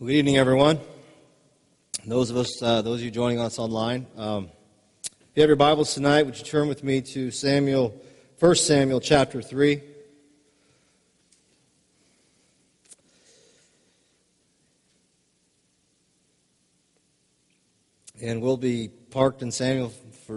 Good evening, everyone. Those of you joining us online, if you have your Bibles tonight, would you turn with me to 1 Samuel chapter 3. And we'll be parked in Samuel for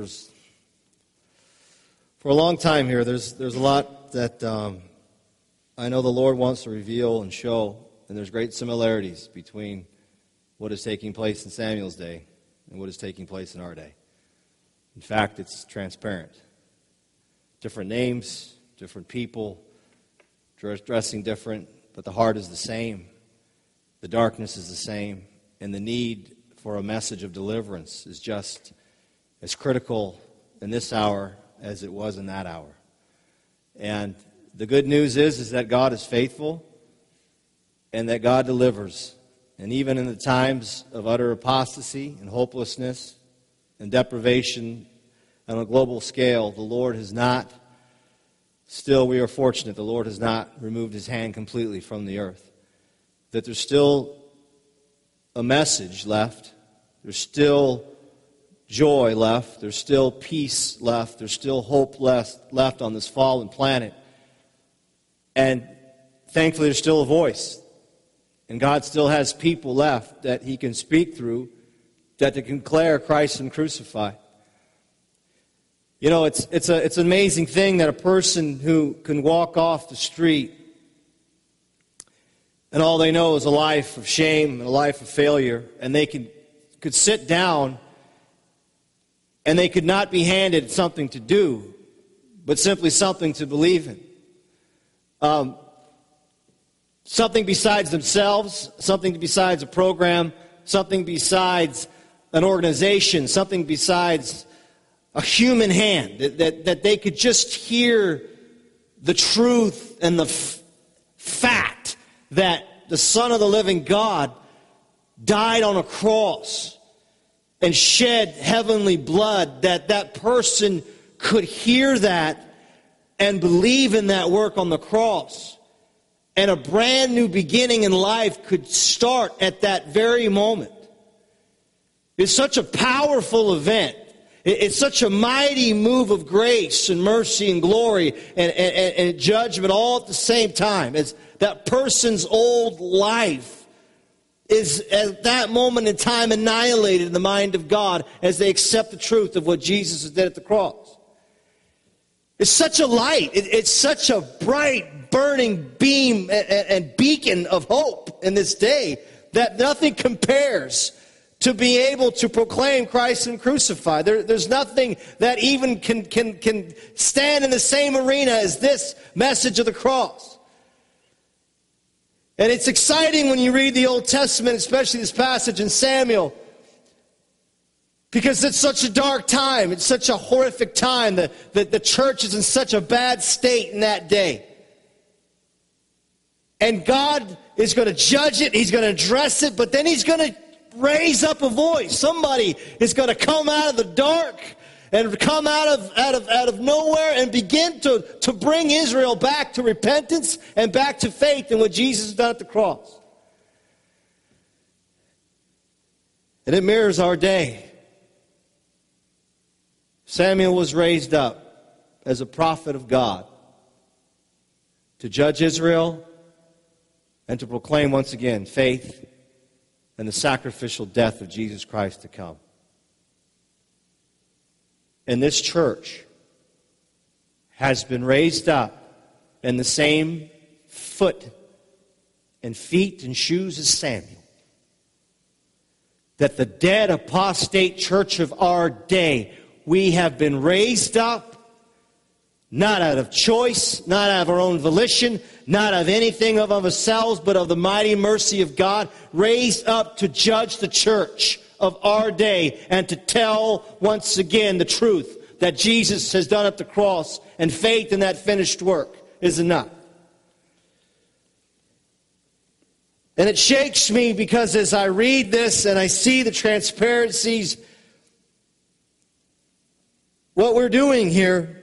a long time here. There's a lot that I know the Lord wants to reveal and show. And there's great similarities between what is taking place in Samuel's day and what is taking place in our day. In fact, it's transparent. Different names, different people, dressing different, but the heart is the same. The darkness is the same. And the need for a message of deliverance is just as critical in this hour as it was in that hour. And the good news is that God is faithful. And that God delivers. And even in the times of utter apostasy and hopelessness and deprivation on a global scale, the Lord has not, still we are fortunate, the Lord has not removed His hand completely from the earth. That there's still a message left. There's still joy left. There's still peace left. There's still hope left on this fallen planet. And thankfully there's still a voice. And God still has people left that He can speak through, that to declare Christ and crucified. You know, it's an amazing thing that a person who can walk off the street and all they know is a life of shame and a life of failure, and they could sit down and they could not be handed something to do, but simply something to believe in. Something besides themselves, something besides a program, something besides an organization, something besides a human hand, that they could just hear the truth and the fact that the Son of the living God died on a cross and shed heavenly blood, that person could hear that and believe in that work on the cross. And a brand new beginning in life could start at that very moment. It's such a powerful event. It's such a mighty move of grace and mercy and glory and judgment all at the same time. As that person's old life is at that moment in time annihilated in the mind of God as they accept the truth of what Jesus did at the cross. It's such a light. It's such a bright, burning beam and beacon of hope in this day that nothing compares to be able to proclaim Christ and crucified. There's nothing that even can stand in the same arena as this message of the cross. And it's exciting when you read the Old Testament, especially this passage in Samuel, because it's such a dark time. It's such a horrific time. The church is in such a bad state in that day. And God is going to judge it. He's going to address it. But then He's going to raise up a voice. Somebody is going to come out of the dark and come out of nowhere and begin to bring Israel back to repentance and back to faith in what Jesus has done at the cross. And it mirrors our day. Samuel was raised up as a prophet of God to judge Israel and to proclaim once again faith and the sacrificial death of Jesus Christ to come. And this church has been raised up in the same foot and feet and shoes as Samuel. That the dead apostate church of our day, we have been raised up, not out of choice, not out of our own volition, not of anything of ourselves, but of the mighty mercy of God, raised up to judge the church of our day and to tell once again the truth that Jesus has done at the cross, and faith in that finished work is enough. And it shakes me because as I read this and I see the transparencies, what we're doing here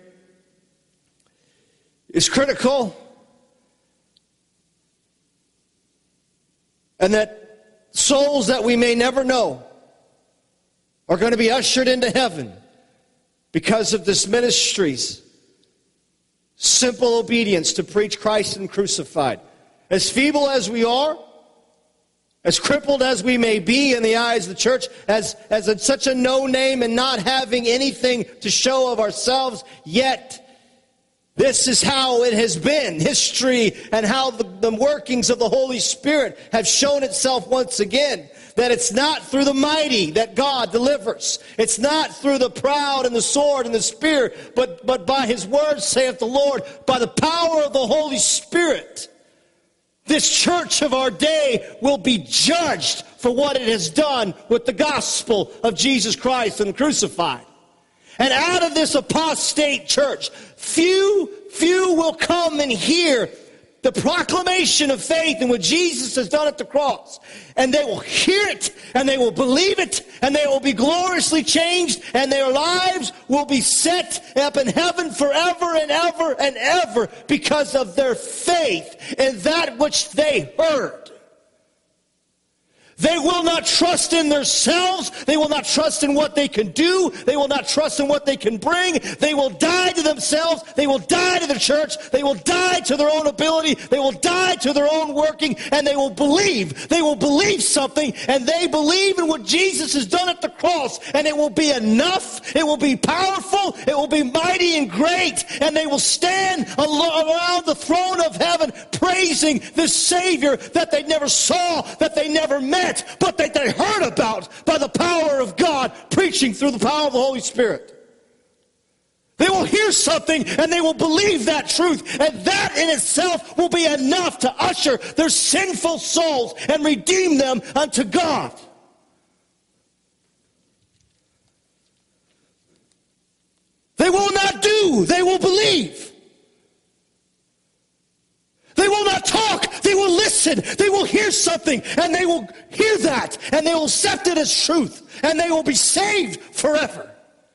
is critical. And that souls that we may never know are going to be ushered into heaven because of this ministry's simple obedience to preach Christ and crucified. As feeble as we are, as crippled as we may be in the eyes of the church, as such a no-name and not having anything to show of ourselves, yet this is how it has been. History and how the workings of the Holy Spirit have shown itself once again. That it's not through the mighty that God delivers. It's not through the proud and the sword and the spear, but by His word, saith the Lord, by the power of the Holy Spirit. This church of our day will be judged for what it has done with the gospel of Jesus Christ and crucified. And out of this apostate church, few will come and hear the proclamation of faith in what Jesus has done at the cross. And they will hear it, and they will believe it, and they will be gloriously changed, and their lives will be set up in heaven forever and ever and ever because of their faith in that which they heard. They will not trust in themselves. They will not trust in what they can do. They will not trust in what they can bring. They will die to themselves. They will die to the church. They will die to their own ability. They will die to their own working. And they will believe. They will believe something. And they believe in what Jesus has done at the cross. And it will be enough. It will be powerful. It will be mighty and great. And they will stand around the throne of heaven praising this Savior that they never saw, that they never met, but that they heard about by the power of God, preaching through the power of the Holy Spirit. They will hear something and they will believe that truth, and that in itself will be enough to usher their sinful souls and redeem them unto God. They will not do, they will believe. They will not talk, they will listen, they will hear something, and they will hear that, and they will accept it as truth, and they will be saved forever.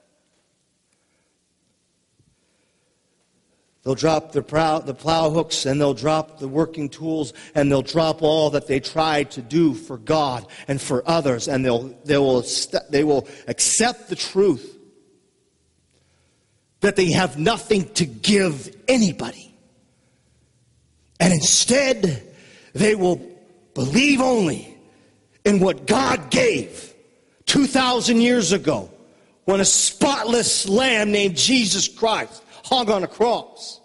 They'll drop the plow hooks, and they'll drop the working tools, and they'll drop all that they tried to do for God and for others, and they will accept the truth that they have nothing to give anybody. And instead, they will believe only in what God gave 2,000 years ago when a spotless lamb named Jesus Christ hung on a cross.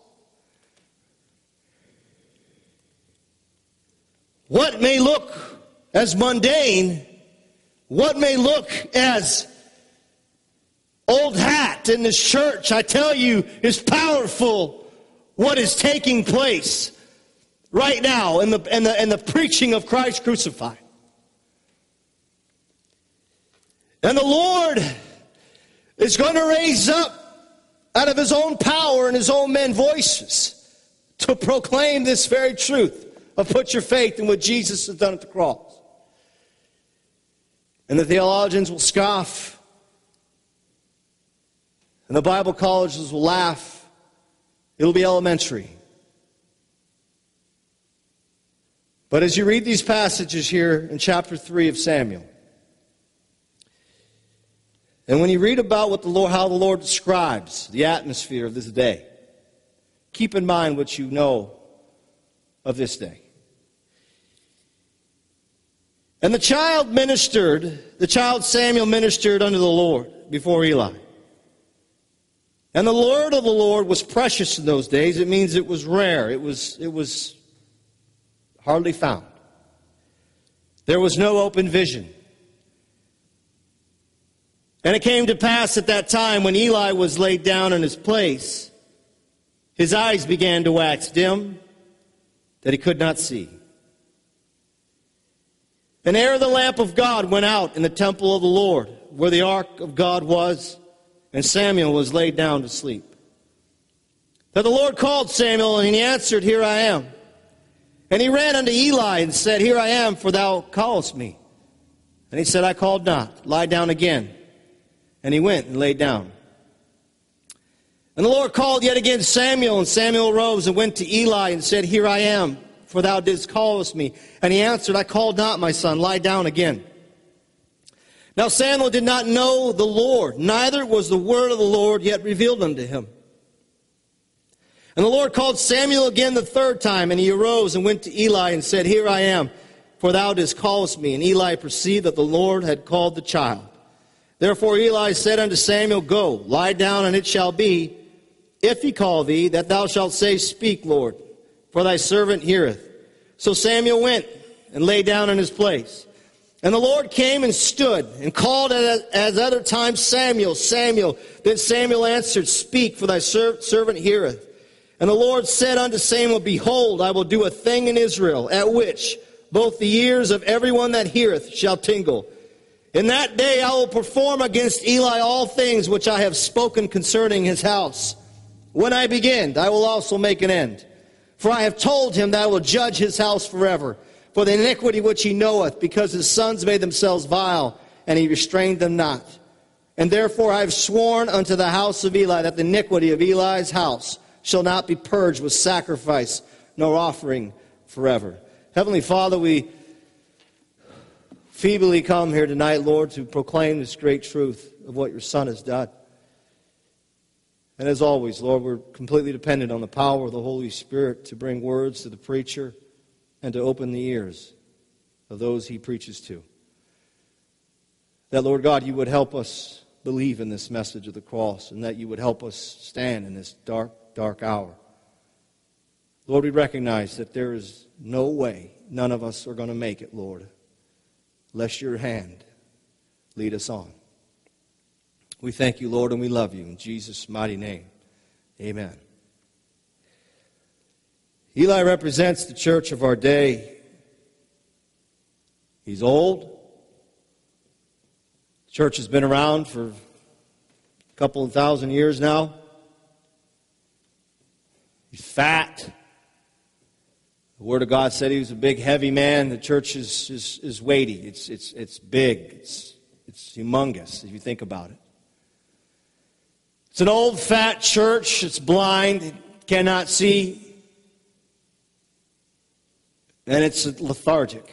What may look as mundane, what may look as old hat in this church, I tell you, is powerful what is taking place right now in the preaching of Christ crucified. And the Lord is going to raise up out of His own power and His own men voices to proclaim this very truth of put your faith in what Jesus has done at the cross. And the theologians will scoff, and the Bible colleges will laugh. It'll be elementary. But as you read these passages here in chapter 3 of Samuel, and when you read about how the Lord describes the atmosphere of this day, keep in mind what you know of this day. And the child Samuel ministered unto the Lord before Eli. And the word of the Lord was precious in those days. It means it was rare. It was hardly found. There was no open vision. And it came to pass at that time when Eli was laid down in his place, his eyes began to wax dim, that he could not see. And ere the lamp of God went out in the temple of the Lord, where the ark of God was, and Samuel was laid down to sleep. That the Lord called Samuel, and he answered, Here I am. And he ran unto Eli and said, Here I am, for thou callest me. And he said, I called not. Lie down again. And he went and laid down. And the Lord called yet again Samuel, and Samuel arose and went to Eli and said, Here I am, for thou didst call me. And he answered, I called not, my son, lie down again. Now Samuel did not know the Lord, neither was the word of the Lord yet revealed unto him. And the Lord called Samuel again the third time, and he arose and went to Eli and said, Here I am, for thou didst call me. And Eli perceived that the Lord had called the child. Therefore Eli said unto Samuel, Go, lie down, and it shall be, if he call thee, that thou shalt say, Speak, Lord, for thy servant heareth. So Samuel went and lay down in his place. And the Lord came and stood and called as other times, Samuel, Samuel. Then Samuel answered, Speak, for thy servant heareth. And the Lord said unto Samuel, Behold, I will do a thing in Israel, at which both the ears of everyone that heareth shall tingle. In that day I will perform against Eli all things which I have spoken concerning his house. When I begin, I will also make an end. For I have told him that I will judge his house forever, for the iniquity which he knoweth, because his sons made themselves vile, and he restrained them not. And therefore I have sworn unto the house of Eli that the iniquity of Eli's house shall not be purged with sacrifice nor offering forever. Heavenly Father, we feebly come here tonight, Lord, to proclaim this great truth of what your Son has done. And as always, Lord, we're completely dependent on the power of the Holy Spirit to bring words to the preacher and to open the ears of those he preaches to. That, Lord God, you would help us believe in this message of the cross, and that you would help us stand in this dark hour. Lord, we recognize that there is no way none of us are going to make it, Lord, lest your hand lead us on. We thank you, Lord, and we love you. In Jesus' mighty name, amen. Eli represents the church of our day. He's old. The church has been around for a couple of thousand years now. He's fat. The Word of God said he was a big, heavy man. The church is weighty. It's big. It's humongous if you think about it. It's an old, fat church. It's blind. It cannot see. And it's lethargic.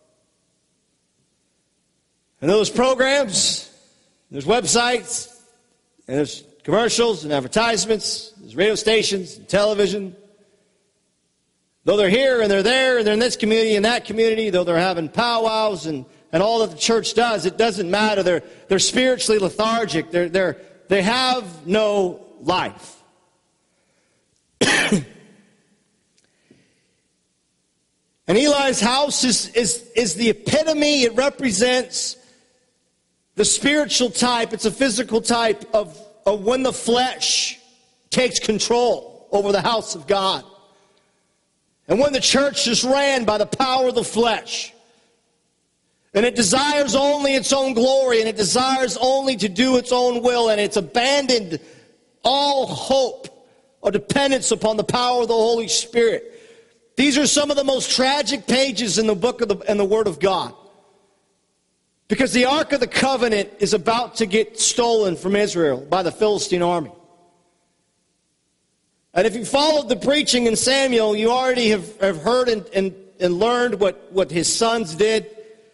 And those programs, there's websites, and there's commercials and advertisements, there's radio stations and television. Though they're here and they're there and they're in this community and that community, though they're having powwows and all that the church does, it doesn't matter. They're spiritually lethargic. They have no life. And Eli's house is the epitome. It represents the spiritual type. It's a physical type of when the flesh takes control over the house of God. And when the church is ran by the power of the flesh. And it desires only its own glory, and it desires only to do its own will, and it's abandoned all hope or dependence upon the power of the Holy Spirit. These are some of the most tragic pages in the book of the Word of God. Because the Ark of the Covenant is about to get stolen from Israel by the Philistine army. And if you followed the preaching in Samuel, you already have heard and learned what his sons did.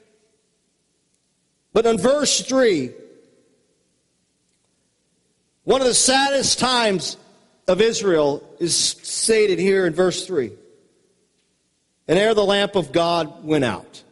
But in verse 3, one of the saddest times of Israel is stated here in verse 3. And ere the lamp of God went out.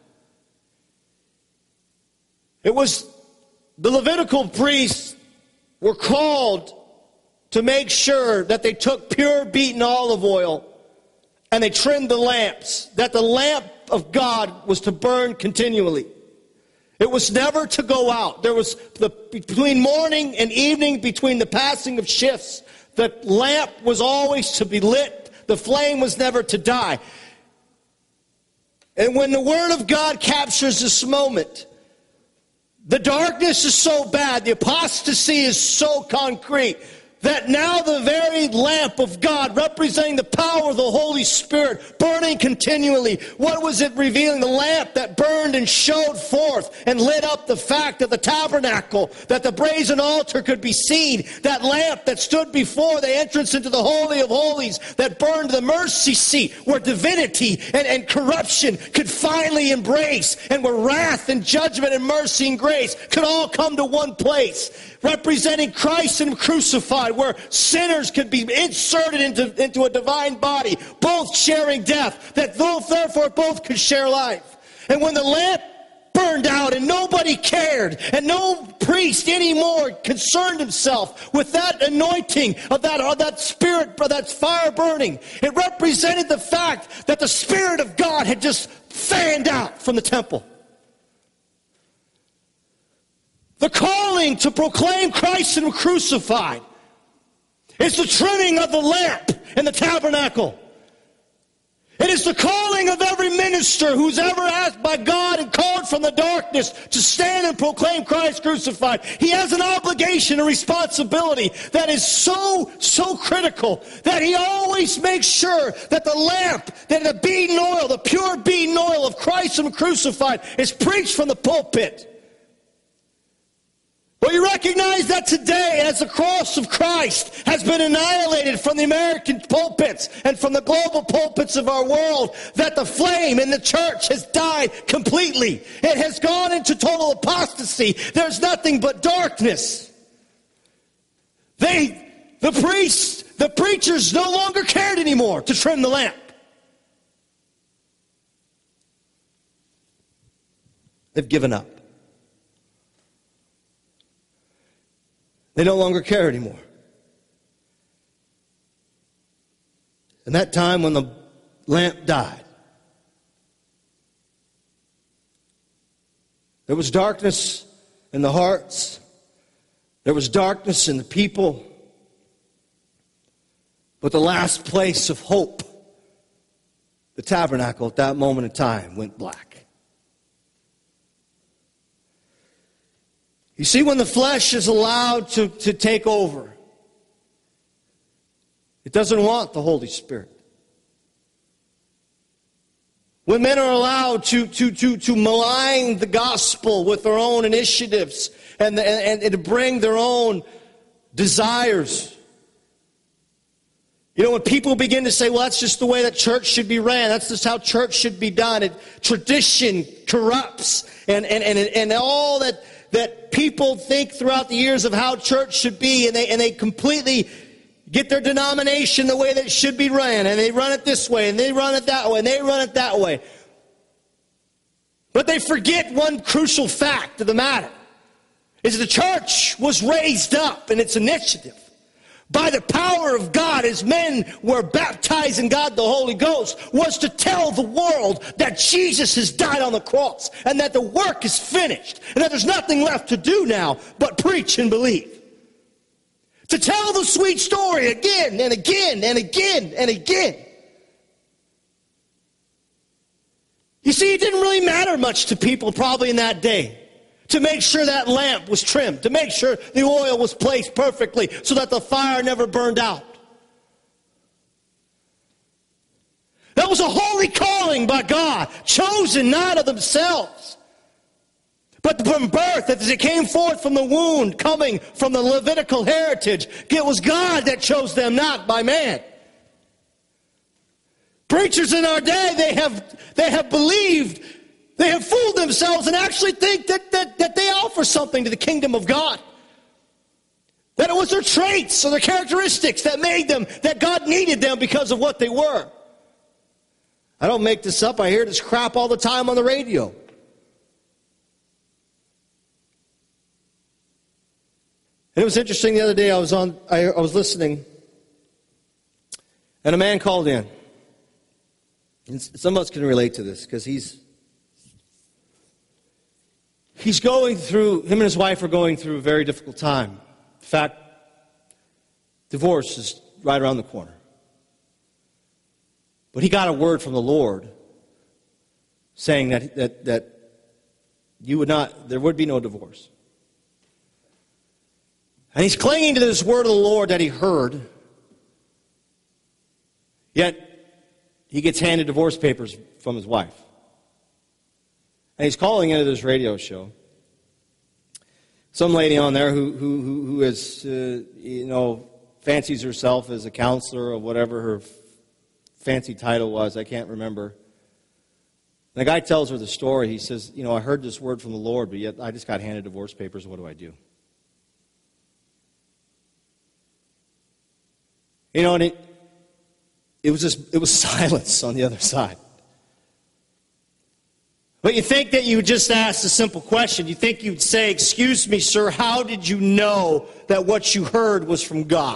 It was the Levitical priests were called to make sure that they took pure beaten olive oil and they trimmed the lamps, that the lamp of God was to burn continually. It was never to go out. There was between morning and evening, between the passing of shifts, the lamp was always to be lit. The flame was never to die. And when the Word of God captures this moment, the darkness is so bad, the apostasy is so concrete, that now the very lamp of God, representing the power of the Holy Spirit, burning continually, what was it revealing? The lamp that burned and showed forth and lit up the fact of the tabernacle, that the brazen altar could be seen. That lamp that stood before the entrance into the Holy of Holies, that burned the mercy seat, where divinity and corruption could finally embrace, and where wrath and judgment and mercy and grace could all come to one place, representing Christ and crucified, where sinners could be inserted into a divine body, both sharing death, that therefore both could share life. And when the lamp burned out and nobody cared, and no priest anymore concerned himself with that anointing of that spirit, that fire burning, it represented the fact that the Spirit of God had just fanned out from the temple. The calling to proclaim Christ and crucified is the trimming of the lamp in the tabernacle. It is the calling of every minister who's ever asked by God and called from the darkness to stand and proclaim Christ crucified. He has an obligation, a responsibility that is so critical, that he always makes sure that the lamp, that the beaten oil, the pure beaten oil of Christ and crucified is preached from the pulpit. Well, you recognize that today, as the cross of Christ has been annihilated from the American pulpits and from the global pulpits of our world, that the flame in the church has died completely. It has gone into total apostasy. There's nothing but darkness. The priests, the preachers no longer cared anymore to trim the lamp. They've given up. They no longer care anymore. And that time when the lamp died, there was darkness in the hearts. There was darkness in the people. But the last place of hope, the tabernacle at that moment in time, went black. You see, when the flesh is allowed to take over, it doesn't want the Holy Spirit. When men are allowed to malign the gospel with their own initiatives and to bring their own desires. You know, when people begin to say, well, that's just the way that church should be ran. That's just how church should be done. Tradition corrupts and all that people think throughout the years of how church should be, and they completely get their denomination the way that it should be ran, and they run it this way, and they run it that way, and they run it that way. But they forget one crucial fact of the matter, is the church was raised up in its initiative by the power of God, as men were baptized in God the Holy Ghost, was to tell the world that Jesus has died on the cross and that the work is finished and that there's nothing left to do now but preach and believe. To tell the sweet story again and again and again and again. You see, it didn't really matter much to people probably in that day to make sure that lamp was trimmed, to make sure the oil was placed perfectly so that the fire never burned out. That was a holy calling by God, chosen not of themselves, but from birth, as it came forth from the wound, coming from the Levitical heritage. It was God that chose them, not by man. Preachers in our day, they have believed, they have fooled themselves and actually think that they offer something to the kingdom of God. That it was their traits or their characteristics that made them, that God needed them because of what they were. I don't make this up. I hear this crap all the time on the radio. And it was interesting the other day, I was listening, and a man called in. And some of us can relate to this because he's going through, him and his wife are going through a very difficult time. In fact, divorce is right around the corner. But he got a word from the Lord saying that there would be no divorce. And he's clinging to this word of the Lord that he heard. Yet, he gets handed divorce papers from his wife. And he's calling into this radio show. Some lady on there who is, fancies herself as a counselor or whatever her fancy title was. I can't remember. And the guy tells her the story. He says, I heard this word from the Lord, but yet I just got handed divorce papers. What do I do? And it was silence on the other side. But you think that you would just ask a simple question. You think you'd say, "Excuse me, sir, how did you know that what you heard was from God?"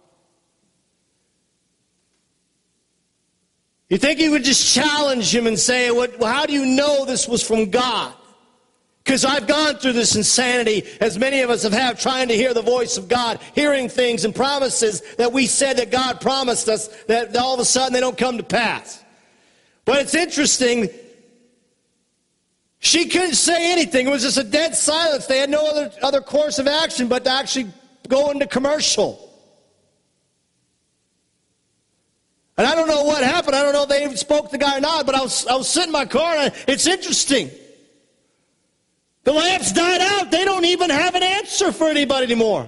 You think you would just challenge him and say, "Well, how do you know this was from God?" Because I've gone through this insanity, as many of us have, trying to hear the voice of God, hearing things and promises that we said that God promised us, that all of a sudden they don't come to pass. But it's interesting, she couldn't say anything. It was just a dead silence. They had no other course of action but to actually go into commercial. And I don't know what happened. I don't know if they even spoke to the guy or not, but I was sitting in my car, and it's interesting. The lamps died out. They don't even have an answer for anybody anymore.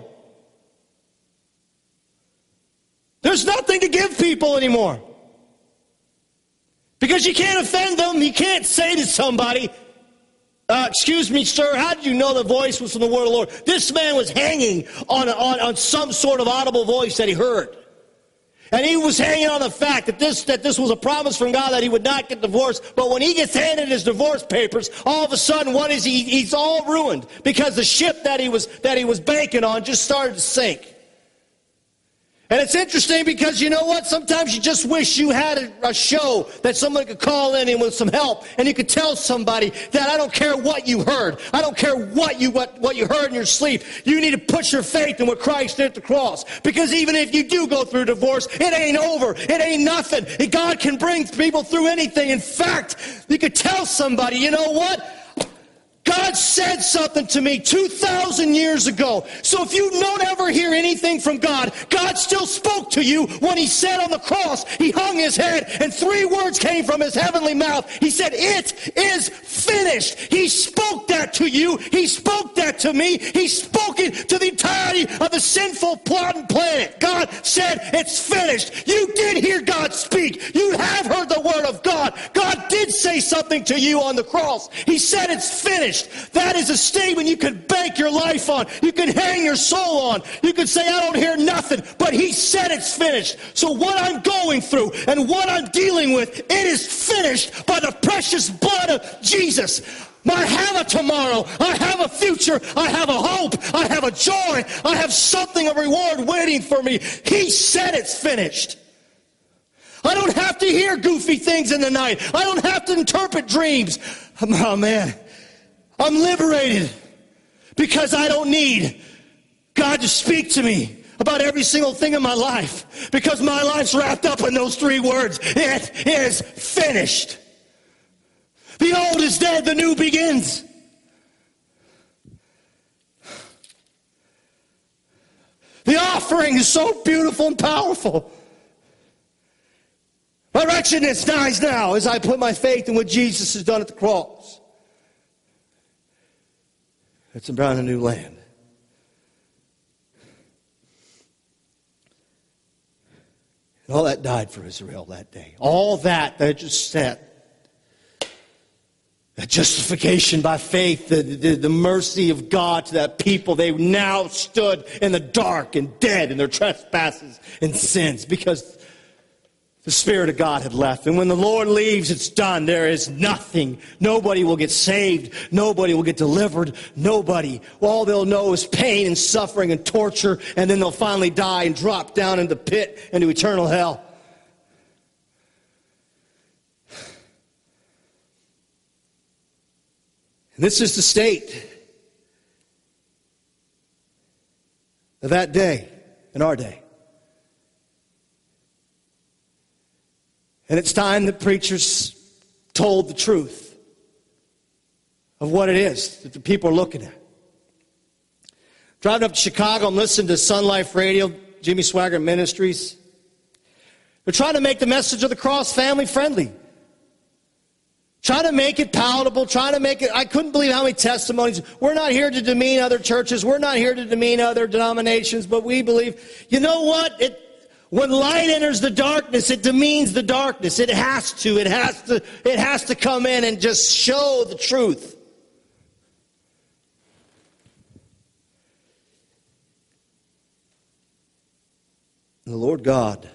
There's nothing to give people anymore. Because you can't offend them. You can't say to somebody, "Excuse me, sir, how did you know the voice was from the word of the Lord?" This man was hanging on some sort of audible voice that he heard. And he was hanging on the fact that this was a promise from God that he would not get divorced. But when he gets handed his divorce papers, all of a sudden, what is he? He's all ruined because the ship that he was banking on just started to sink. And it's interesting because you know what? Sometimes you just wish you had a show that someone could call in and with some help, and you could tell somebody that I don't care what you heard. I don't care what you heard in your sleep. You need to put your faith in what Christ did at the cross. Because even if you do go through divorce, it ain't over. It ain't nothing. God can bring people through anything. In fact, you could tell somebody, you know what? God said something to me 2,000 years ago. So if you don't ever hear anything from God, God still spoke to you when he said on the cross, he hung his head and 3 words came from his heavenly mouth. He said, "It is finished." He spoke that to you. He spoke that to me. He spoke it to the entirety of the sinful plotting planet. God said, "It's finished." You did hear God speak. You have heard the word of God. God did say something to you on the cross. He said, "It's finished." That is a statement you can bank your life on. You can hang your soul on. You can say, "I don't hear nothing," but he said it's finished. So what I'm going through and what I'm dealing with, it is finished by the precious blood of Jesus. I have a tomorrow. I have a future. I have a hope. I have a joy. I have something, a reward waiting for me. He said it's finished. I don't have to hear goofy things in the night. I don't have to interpret dreams. Oh, man. I'm liberated because I don't need God to speak to me about every single thing in my life because my life's wrapped up in those 3 words. It is finished. The old is dead, the new begins. The offering is so beautiful and powerful. My wretchedness dies now as I put my faith in what Jesus has done at the cross. It's about a new land. And all that died for Israel that day. All that just said. That justification by faith, the mercy of God to that people. They now stood in the dark and dead in their trespasses and sins because the Spirit of God had left. And when the Lord leaves, it's done. There is nothing. Nobody will get saved. Nobody will get delivered. Nobody. All they'll know is pain and suffering and torture, and then they'll finally die and drop down in the pit into eternal hell. And this is the state of that day in our day. And it's time that preachers told the truth of what it is that the people are looking at. Driving up to Chicago, I'm listening to Sun Life Radio, Jimmy Swaggart Ministries. They're trying to make the message of the cross family friendly. Trying to make it palatable, trying to make it, I couldn't believe how many testimonies. We're not here to demean other churches. We're not here to demean other denominations, but we believe, you know what? When light enters the darkness, it demeans the darkness. It has to come in and just show the truth. The Lord God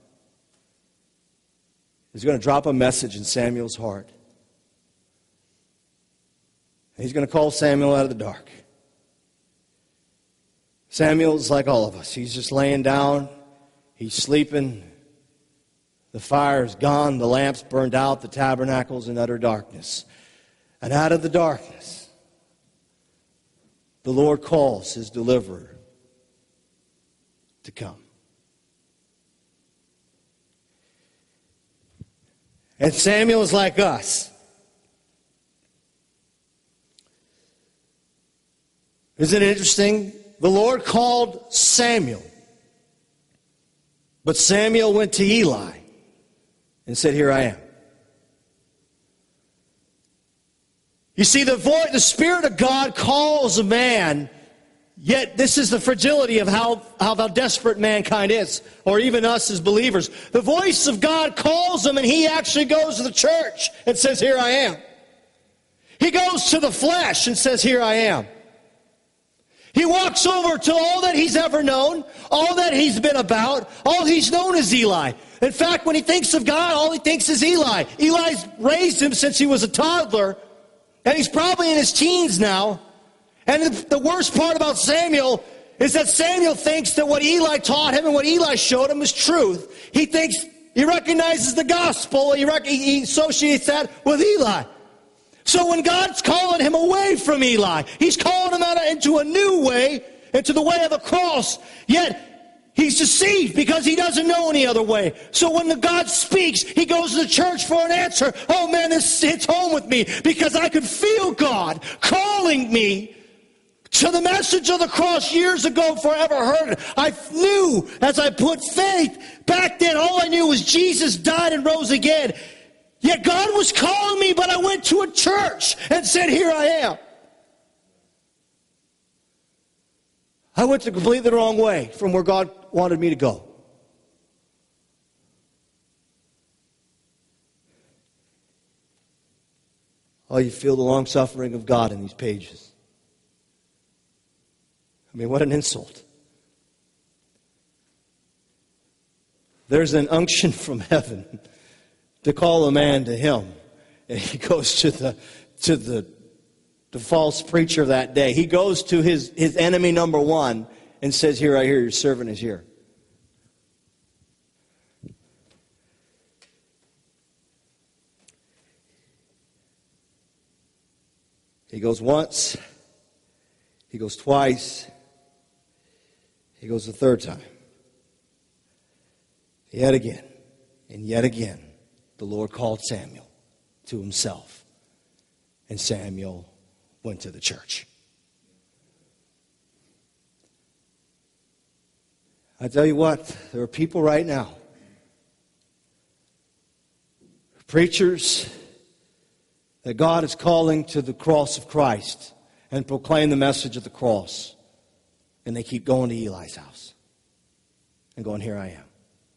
is going to drop a message in Samuel's heart. He's going to call Samuel out of the dark. Samuel's like all of us. He's just laying down. He's sleeping. The fire's gone. The lamp's burned out. The tabernacle's in utter darkness. And out of the darkness, the Lord calls his deliverer to come. And Samuel is like us. Isn't it interesting? The Lord called Samuel. But Samuel went to Eli and said, "Here I am." You see, the Spirit of God calls a man, yet this is the fragility of how desperate mankind is, or even us as believers. The voice of God calls him, and he actually goes to the church and says, "Here I am." He goes to the flesh and says, "Here I am." He walks over to all that he's ever known, all that he's been about. All he's known is Eli. In fact, when he thinks of God, all he thinks is Eli. Eli's raised him since he was a toddler, and he's probably in his teens now. And the worst part about Samuel is that Samuel thinks that what Eli taught him and what Eli showed him is truth. He thinks, he recognizes the gospel, he associates that with Eli. So when God's calling him away from Eli, he's calling him out into a new way, into the way of the cross, yet he's deceived because he doesn't know any other way. So when God speaks, he goes to the church for an answer. Oh man, this hits home with me because I could feel God calling me to the message of the cross years ago before I ever heard it. I knew as I put faith back then, all I knew was Jesus died and rose again. Yet God was calling me, but I went to a church and said, "Here I am." I went the completely wrong way from where God wanted me to go. Oh, you feel the long suffering of God in these pages. I mean, what an insult. There's an unction from heaven to call a man to him. And he goes to the false preacher of that day. He goes to his enemy number one and says, "Here I hear your servant is here." He goes once. He goes twice. He goes the third time. Yet again, and yet again, the Lord called Samuel to himself, and Samuel went to the church. I tell you what, there are people right now, preachers, that God is calling to the cross of Christ and proclaim the message of the cross, and they keep going to Eli's house and going, "Here I am."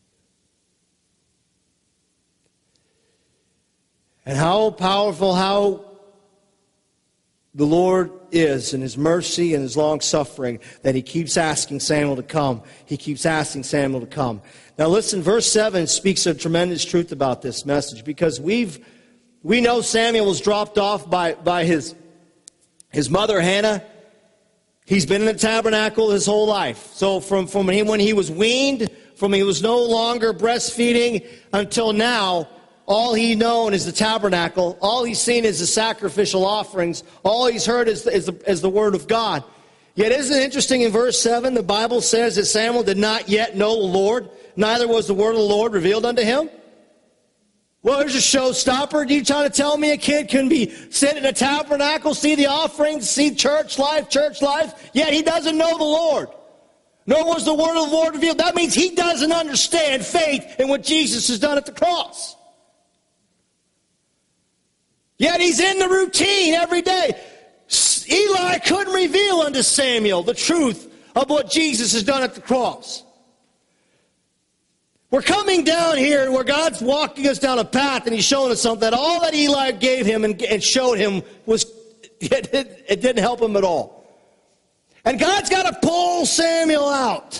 And how powerful, how the Lord is in His mercy and His long suffering that He keeps asking Samuel to come. He keeps asking Samuel to come. Now listen, verse 7 speaks of tremendous truth about this message, because we know Samuel was dropped off by his mother Hannah. He's been in the tabernacle his whole life. So from when he was weaned, from he was no longer breastfeeding until now, all he's known is the tabernacle. All he's seen is the sacrificial offerings. All he's heard is the word of God. Yet isn't it interesting in verse 7, the Bible says that Samuel did not yet know the Lord, neither was the word of the Lord revealed unto him? Well, there's a showstopper. You trying to tell me a kid can be sit in a tabernacle, see the offerings, see church life, yet he doesn't know the Lord. Nor was the word of the Lord revealed. That means he doesn't understand faith in what Jesus has done at the cross. Yet he's in the routine every day. Eli couldn't reveal unto Samuel the truth of what Jesus has done at the cross. We're coming down here where God's walking us down a path and he's showing us something that all that Eli gave him and showed him it didn't help him at all. And God's got to pull Samuel out.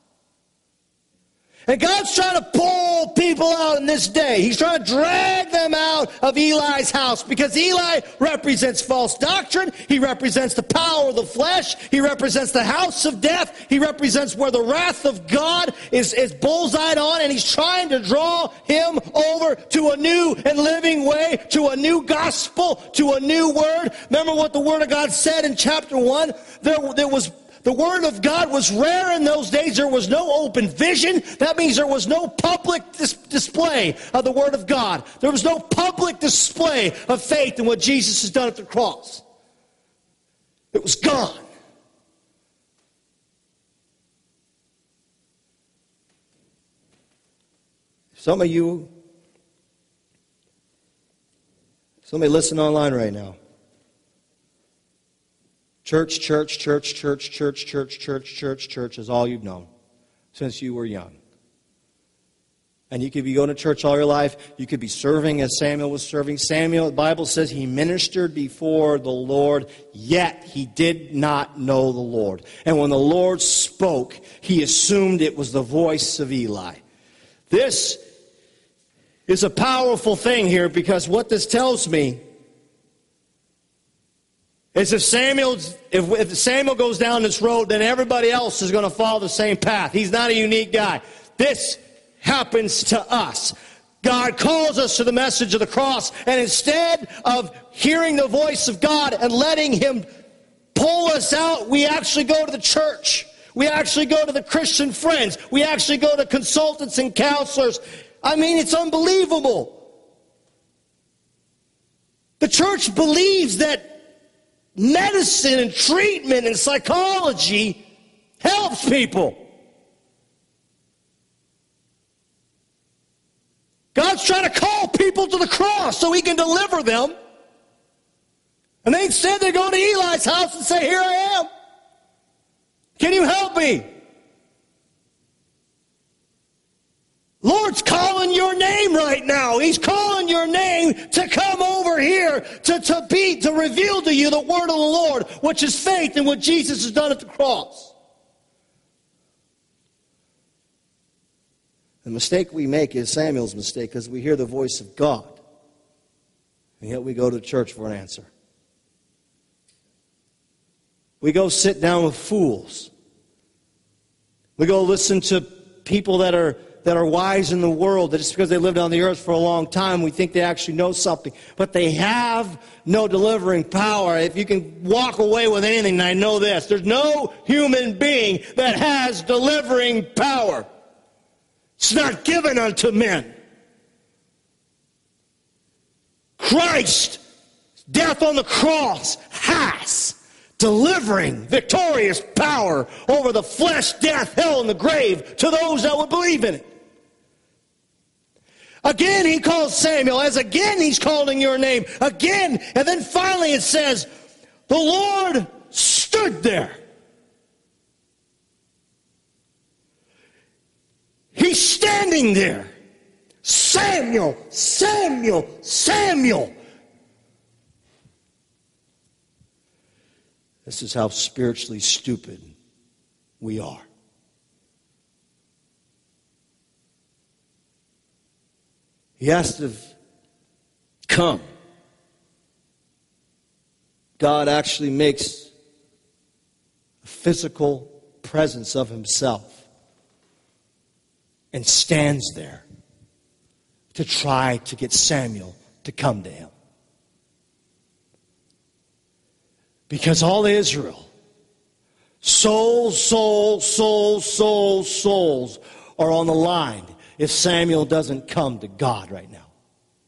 And God's trying to pull people out in this day. He's trying to drag them out of Eli's house because Eli represents false doctrine. He represents the power of the flesh. He represents the house of death. He represents where the wrath of God is bullseyed on. And he's trying to draw him over to a new and living way, to a new gospel, to a new word. Remember what the Word of God said in chapter 1? The Word of God was rare in those days. There was no open vision. That means there was no public display of the Word of God. There was no public display of faith in what Jesus has done at the cross. It was gone. Somebody listen online right now. Church is all you've known since you were young. And you could be going to church all your life. You could be serving as Samuel was serving. Samuel, the Bible says he ministered before the Lord, yet he did not know the Lord. And when the Lord spoke, he assumed it was the voice of Eli. This is a powerful thing here because what this tells me is if Samuel goes down this road, then everybody else is going to follow the same path. He's not a unique guy. This happens to us. God calls us to the message of the cross, and instead of hearing the voice of God and letting him pull us out, we actually go to the church. We actually go to the Christian friends. We actually go to consultants and counselors. I mean, it's unbelievable. The church believes that medicine and treatment and psychology helps people. God's trying to call people to the cross so he can deliver them. And they instead they go to Eli's house and say, "Here I am. Can you help me?" Lord's calling your name right now. He's calling your name to come over here to reveal to you the word of the Lord, which is faith in what Jesus has done at the cross. The mistake we make is Samuel's mistake because we hear the voice of God, and yet we go to church for an answer. We go sit down with fools. We go listen to people that are wise in the world, that just because they lived on the earth for a long time, we think they actually know something. But they have no delivering power. If you can walk away with anything, I know this. There's no human being that has delivering power. It's not given unto men. Christ, death on the cross, has delivering, victorious power over the flesh, death, hell, and the grave to those that would believe in it. Again, he calls Samuel, as again he's calling your name. Again, and then finally it says, the Lord stood there. He's standing there. Samuel, Samuel, Samuel. This is how spiritually stupid we are. He has to come. God actually makes a physical presence of himself and stands there to try to get Samuel to come to him. Because all Israel, souls are on the line if Samuel doesn't come to God right now.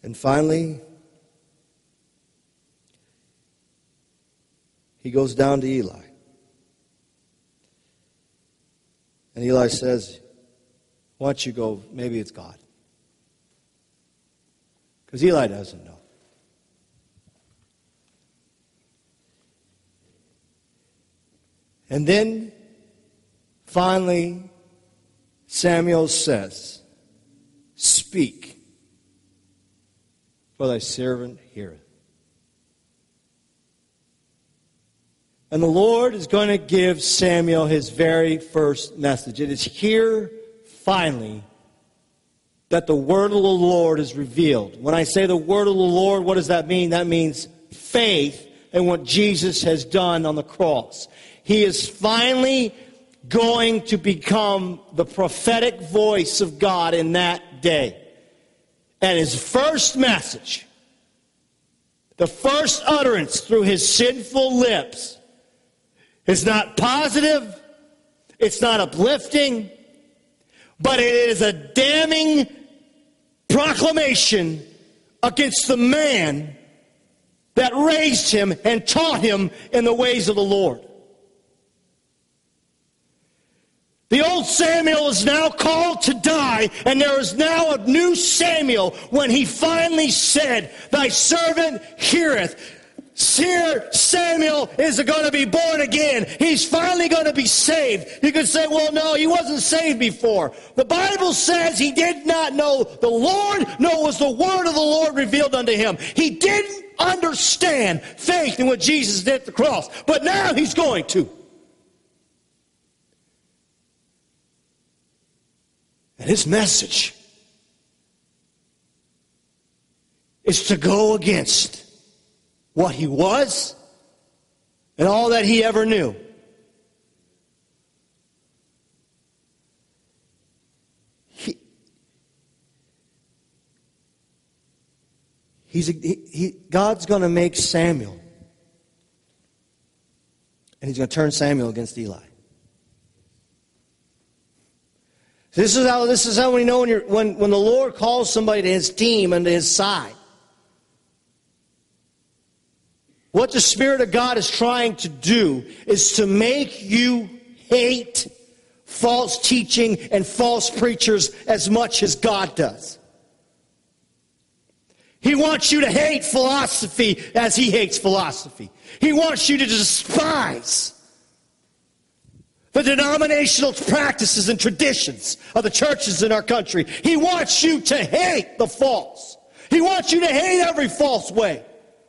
And finally, he goes down to Eli. And Eli says, why don't you go, maybe it's God. Because Eli doesn't know. And then, finally, Samuel says, speak, for thy servant heareth. And the Lord is going to give Samuel his very first message. It is here, finally, that the word of the Lord is revealed. When I say the word of the Lord, what does that mean? That means faith in what Jesus has done on the cross. He is finally going to become the prophetic voice of God in that day. And his first message, the first utterance through his sinful lips, is not positive, it's not uplifting, but it is a damning proclamation against the man that raised him and taught him in the ways of the Lord. The old Samuel is now called to die, and there is now a new Samuel when he finally said, thy servant heareth. Here, Samuel is going to be born again. He's finally going to be saved. You can say, well, no, he wasn't saved before. The Bible says he did not know the Lord, nor was the word of the Lord revealed unto him. He didn't understand faith in what Jesus did at the cross, but now he's going to. And his message is to go against what he was and all that he ever knew. God's going to make Samuel, and he's going to turn Samuel against Eli. This is how we know when the Lord calls somebody to his team and to his side. What the Spirit of God is trying to do is to make you hate false teaching and false preachers as much as God does. He wants you to hate philosophy as he hates philosophy. He wants you to despise the denominational practices and traditions of the churches in our country. He wants you to hate the false. He wants you to hate every false way.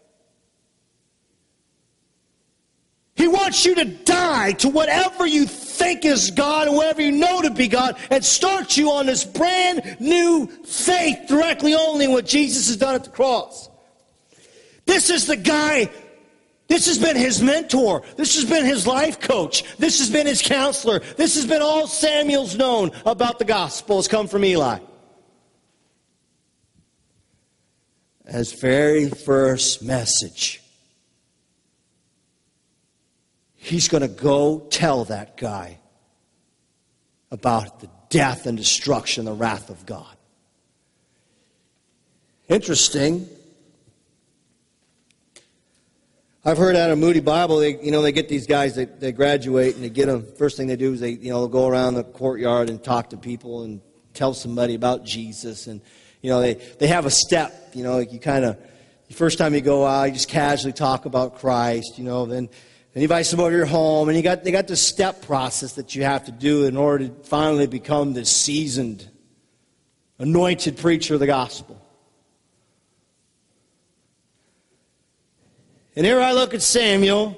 He wants you to die to whatever you think is God and whatever you know to be God, and start you on this brand new faith directly only in what Jesus has done at the cross. This is the guy, this has been his mentor, this has been his life coach, this has been his counselor, this has been all Samuel's known about the gospel has come from Eli. His very first message. He's going to go tell that guy about the death and destruction, the wrath of God. Interesting. I've heard out of Moody Bible, they get these guys, they graduate and they get them. First thing they do is they'll go around the courtyard and talk to people and tell somebody about Jesus. And they have a step. You kind of, the first time you go out, you just casually talk about Christ. Then you invite them over to your home, and they got this step process that you have to do in order to finally become this seasoned, anointed preacher of the gospel. And here I look at Samuel.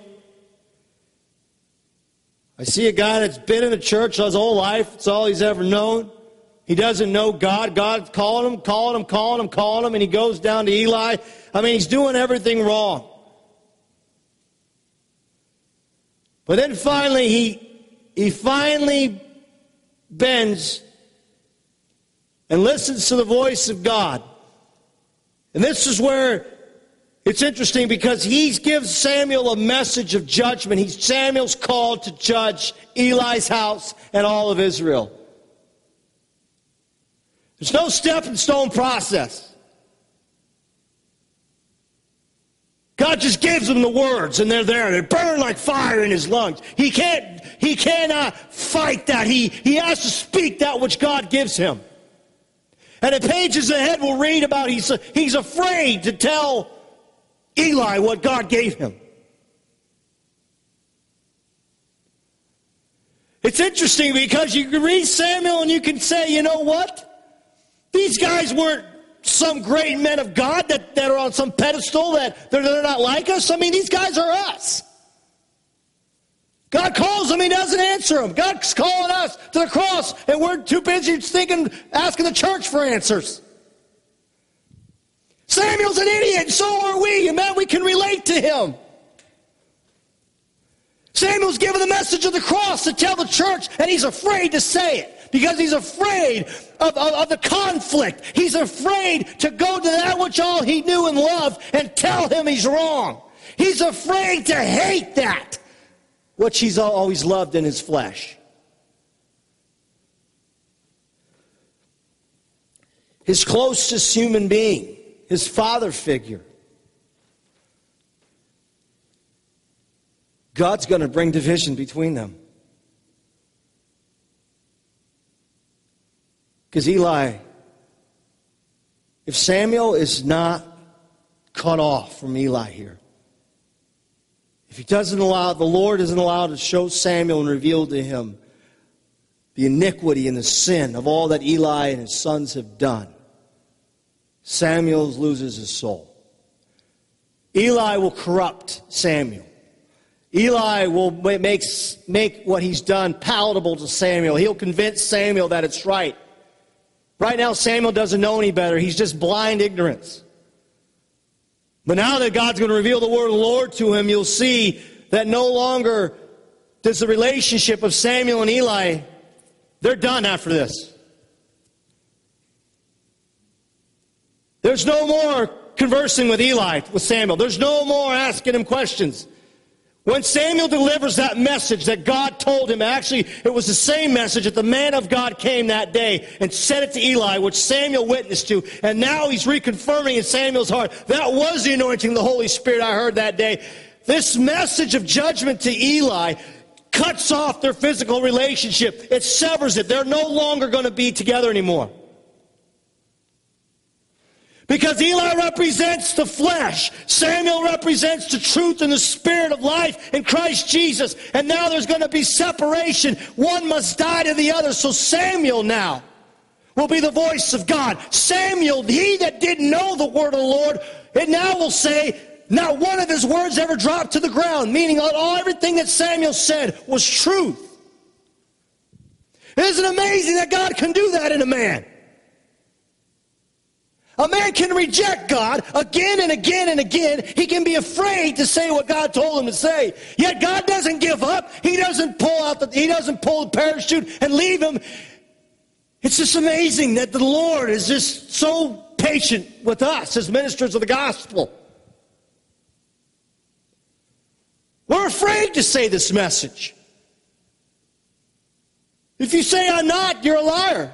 I see a guy that's been in the church his whole life. It's all he's ever known. He doesn't know God. God's calling him, and he goes down to Eli. He's doing everything wrong. But then finally, he finally bends and listens to the voice of God. And this is where it's interesting, because he gives Samuel a message of judgment. Samuel's called to judge Eli's house and all of Israel. There's no step and stone process. God just gives him the words, and they're there. They burn like fire in his lungs. He cannot fight that. He has to speak that which God gives him. And in pages ahead, we'll read about he's afraid to tell Eli what God gave him. It's interesting because you can read Samuel and you can say, you know what? These guys weren't some great men of God that are on some pedestal, that they're not like us. I mean, these guys are us. God calls them, he doesn't answer them. God's calling us to the cross, and we're too busy asking the church for answers. Samuel's an idiot, and so are we, and man, we can relate to him. Samuel's given the message of the cross to tell the church, and he's afraid to say it because he's afraid of the conflict. He's afraid to go to that which all he knew and loved and tell him he's wrong. He's afraid to hate that which he's always loved in his flesh. His closest human being, his father figure. God's going to bring division between them. Because Eli, if Samuel is not cut off from Eli here, if he doesn't allow, the Lord isn't allowed to show Samuel and reveal to him the iniquity and the sin of all that Eli and his sons have done, Samuel loses his soul. Eli will corrupt Samuel. Eli will make what he's done palatable to Samuel. He'll convince Samuel that it's right. Right now, Samuel doesn't know any better. He's just blind ignorance. But now that God's going to reveal the word of the Lord to him, you'll see that no longer does the relationship of Samuel and Eli, they're done after this. There's no more conversing with Eli, with Samuel. There's no more asking him questions. When Samuel delivers that message that God told him, actually, it was the same message that the man of God came that day and said it to Eli, which Samuel witnessed to, and now he's reconfirming in Samuel's heart. That was the anointing of the Holy Spirit I heard that day. This message of judgment to Eli cuts off their physical relationship. It severs it. They're no longer going to be together anymore. Because Eli represents the flesh. Samuel represents the truth and the spirit of life in Christ Jesus. And now there's going to be separation. One must die to the other. So Samuel now will be the voice of God. Samuel, he that didn't know the word of the Lord, it now will say, not one of his words ever dropped to the ground. Meaning everything that Samuel said was truth. Isn't it amazing that God can do that in a man? A man can reject God again and again and again. He can be afraid to say what God told him to say. Yet God doesn't give up. He doesn't pull the parachute and leave him. It's just amazing that the Lord is just so patient with us as ministers of the gospel. We're afraid to say this message. If you say I'm not, you're a liar.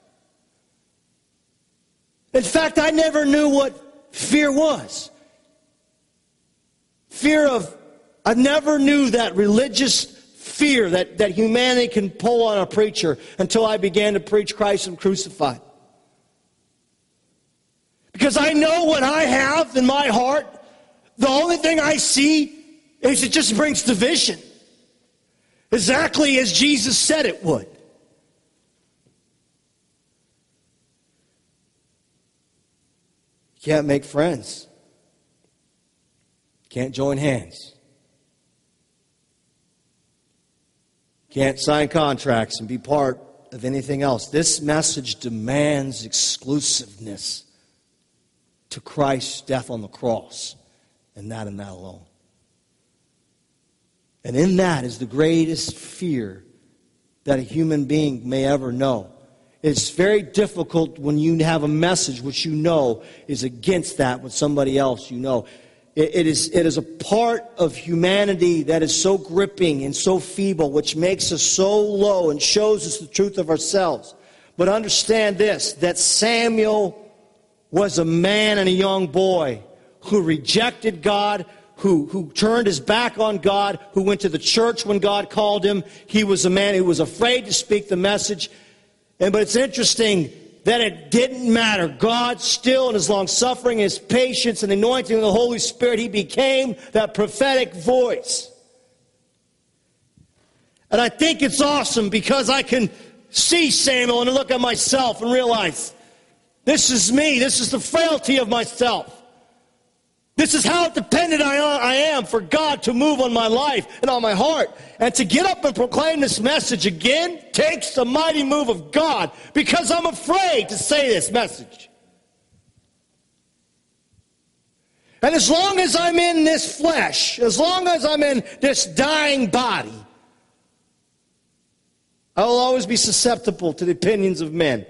In fact, I never knew what fear was. I never knew that religious fear that humanity can pull on a preacher until I began to preach Christ and crucified. Because I know what I have in my heart. The only thing I see is it just brings division. Exactly as Jesus said it would. Can't make friends. Can't join hands. Can't sign contracts and be part of anything else. This message demands exclusiveness to Christ's death on the cross, and that alone. And in that is the greatest fear that a human being may ever know. It's very difficult when you have a message which you know is against that with somebody else you know. It is a part of humanity that is so gripping and so feeble, which makes us so low and shows us the truth of ourselves. But understand this, that Samuel was a man and a young boy who rejected God, who turned his back on God, who went to the church when God called him. He was a man who was afraid to speak the message. But it's interesting that it didn't matter. God still, in his long-suffering, his patience, and anointing of the Holy Spirit, he became that prophetic voice. And I think it's awesome because I can see Samuel and look at myself and realize, this is me. This is the frailty of myself. This is how dependent I am for God to move on my life and on my heart. And to get up and proclaim this message again takes the mighty move of God, because I'm afraid to say this message. And as long as I'm in this flesh, as long as I'm in this dying body, I will always be susceptible to the opinions of men.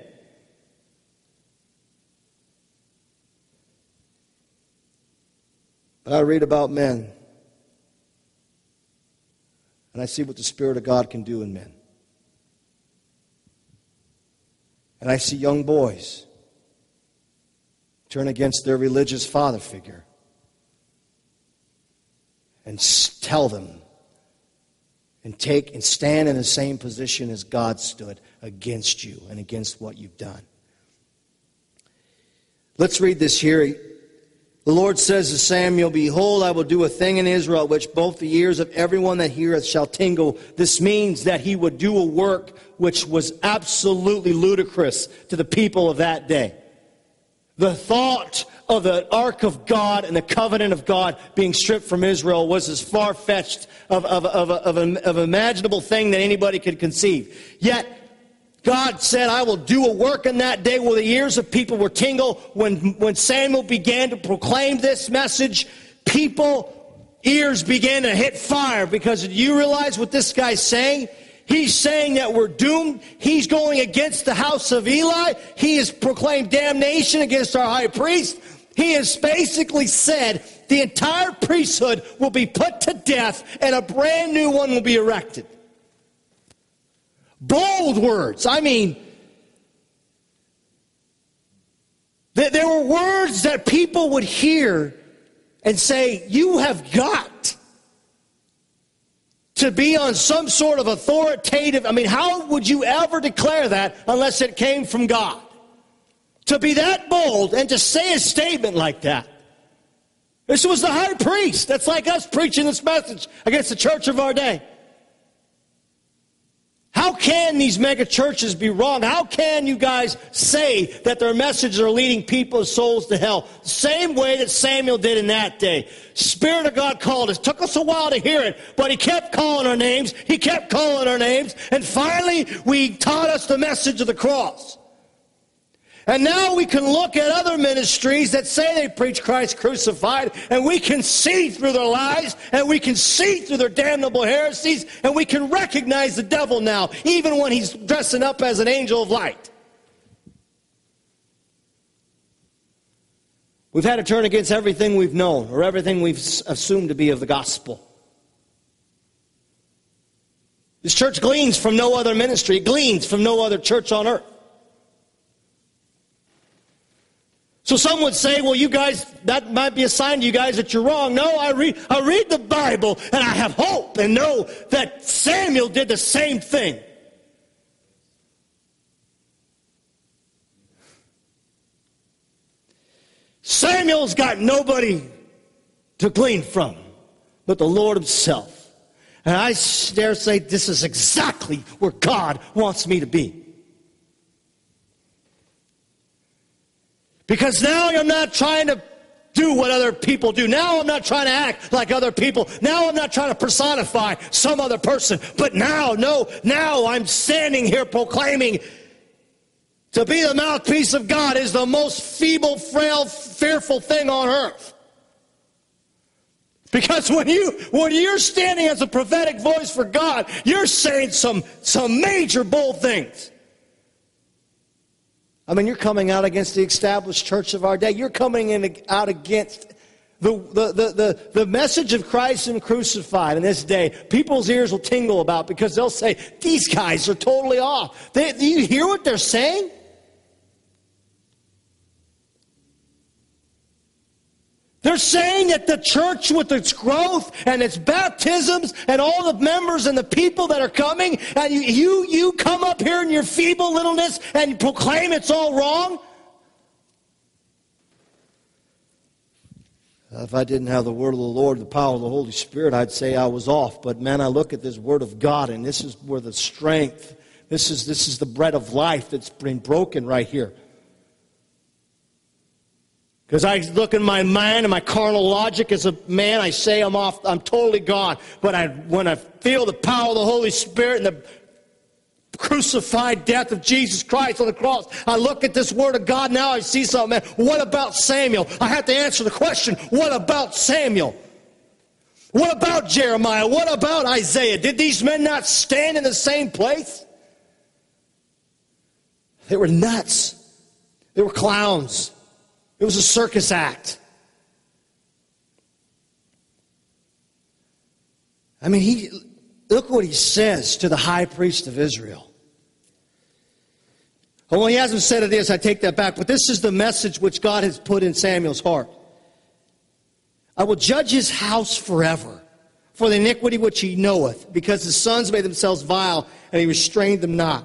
I read about men, and I see what the Spirit of God can do in men. And I see young boys turn against their religious father figure and tell them and take and stand in the same position as God stood against you and against what you've done. Let's read this here. The Lord says to Samuel, "Behold, I will do a thing in Israel which both the ears of everyone that heareth shall tingle." This means that he would do a work which was absolutely ludicrous to the people of that day. The thought of the ark of God and the covenant of God being stripped from Israel was as far-fetched of an imaginable thing that anybody could conceive. Yet, God said, I will do a work in that day where the ears of people were tingle. When Samuel began to proclaim this message, ears began to hit fire, because do you realize what this guy's saying? He's saying that we're doomed. He's going against the house of Eli. He has proclaimed damnation against our high priest. He has basically said the entire priesthood will be put to death and a brand new one will be erected. Bold words. I mean, there were words that people would hear and say, you have got to be on some sort of authoritative. I mean, how would you ever declare that unless it came from God? To be that bold and to say a statement like that. This was the high priest. That's like us preaching this message against the church of our day. How can these mega churches be wrong? How can you guys say that their messages are leading people's souls to hell? The same way that Samuel did in that day. Spirit of God called us. Took us a while to hear it, but he kept calling our names. He kept calling our names. And finally, he taught us the message of the cross. And now we can look at other ministries that say they preach Christ crucified, and we can see through their lies, and we can see through their damnable heresies, and we can recognize the devil now, even when he's dressing up as an angel of light. We've had to turn against everything we've known, or everything we've assumed to be of the gospel. This church gleans from no other ministry. It gleans from no other church on earth. So some would say, well, you guys, that might be a sign to you guys that you're wrong. No, I read the Bible, and I have hope and know that Samuel did the same thing. Samuel's got nobody to glean from but the Lord himself. And I dare say this is exactly where God wants me to be. Because now I'm not trying to do what other people do. Now I'm not trying to act like other people. Now I'm not trying to personify some other person. But now I'm standing here proclaiming to be the mouthpiece of God is the most feeble, frail, fearful thing on earth. Because when you're standing as a prophetic voice for God, you're saying some major bold things. I mean, you're coming out against the established church of our day. You're coming out against the message of Christ and crucified in this day. People's ears will tingle about, because they'll say, these guys are totally off. Do you hear what they're saying? They're saying that the church with its growth and its baptisms and all the members and the people that are coming, and you come up here in your feeble littleness and proclaim it's all wrong? If I didn't have the word of the Lord, the power of the Holy Spirit, I'd say I was off. But man, I look at this word of God, and this is where the strength, this is the bread of life that's been broken right here. Because I look in my mind and my carnal logic as a man, I say I'm off, I'm totally gone. But when I feel the power of the Holy Spirit and the crucified death of Jesus Christ on the cross, I look at this word of God now, I see something, man. What about Samuel? I have to answer the question, what about Samuel? What about Jeremiah? What about Isaiah? Did these men not stand in the same place? They were nuts. They were clowns. It was a circus act. I mean, look what he says to the high priest of Israel. Well, he hasn't said it is, I take that back, but this is the message which God has put in Samuel's heart. I will judge his house forever for the iniquity which he knoweth, because his sons made themselves vile, and he restrained them not.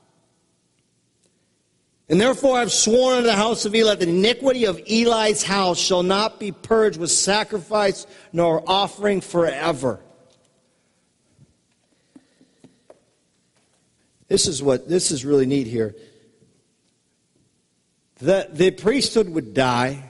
And therefore I have sworn unto the house of Eli, that the iniquity of Eli's house shall not be purged with sacrifice nor offering forever. This is really neat here. The priesthood would die.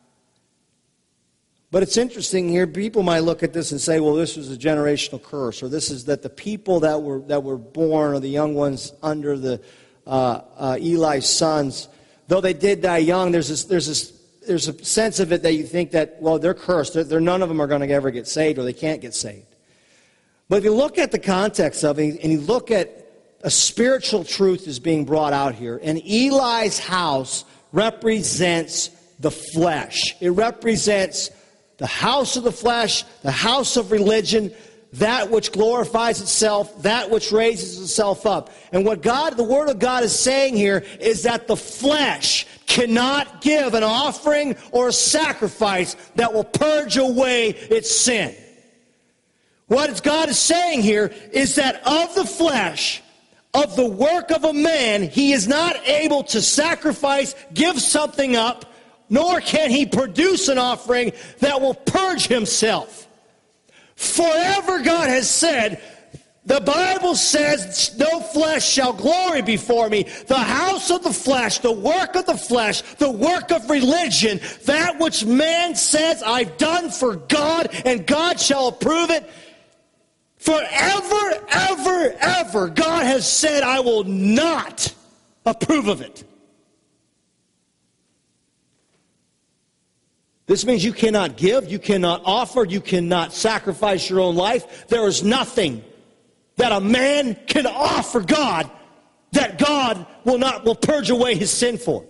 But it's interesting here, people might look at this and say, well, this was a generational curse, or this is that the people that were born, or the young ones under the Eli's sons, though they did die young, there's a sense of it that you think that, well, they're cursed. None of them are going to ever get saved, or they can't get saved. But if you look at the context of it, and you look at a spiritual truth is being brought out here, and Eli's house represents the flesh. It represents the house of the flesh, the house of religion, that which glorifies itself, that which raises itself up. And what the Word of God is saying here is that the flesh cannot give an offering or a sacrifice that will purge away its sin. What God is saying here is that of the flesh, of the work of a man, he is not able to sacrifice, give something up, nor can he produce an offering that will purge himself. Forever God has said, the Bible says, no flesh shall glory before me. The house of the flesh, the work of the flesh, the work of religion, that which man says I've done for God and God shall approve it. Forever, ever, ever, God has said, I will not approve of it. This means you cannot give, you cannot offer, you cannot sacrifice your own life. There is nothing that a man can offer God that God will purge away his sin for.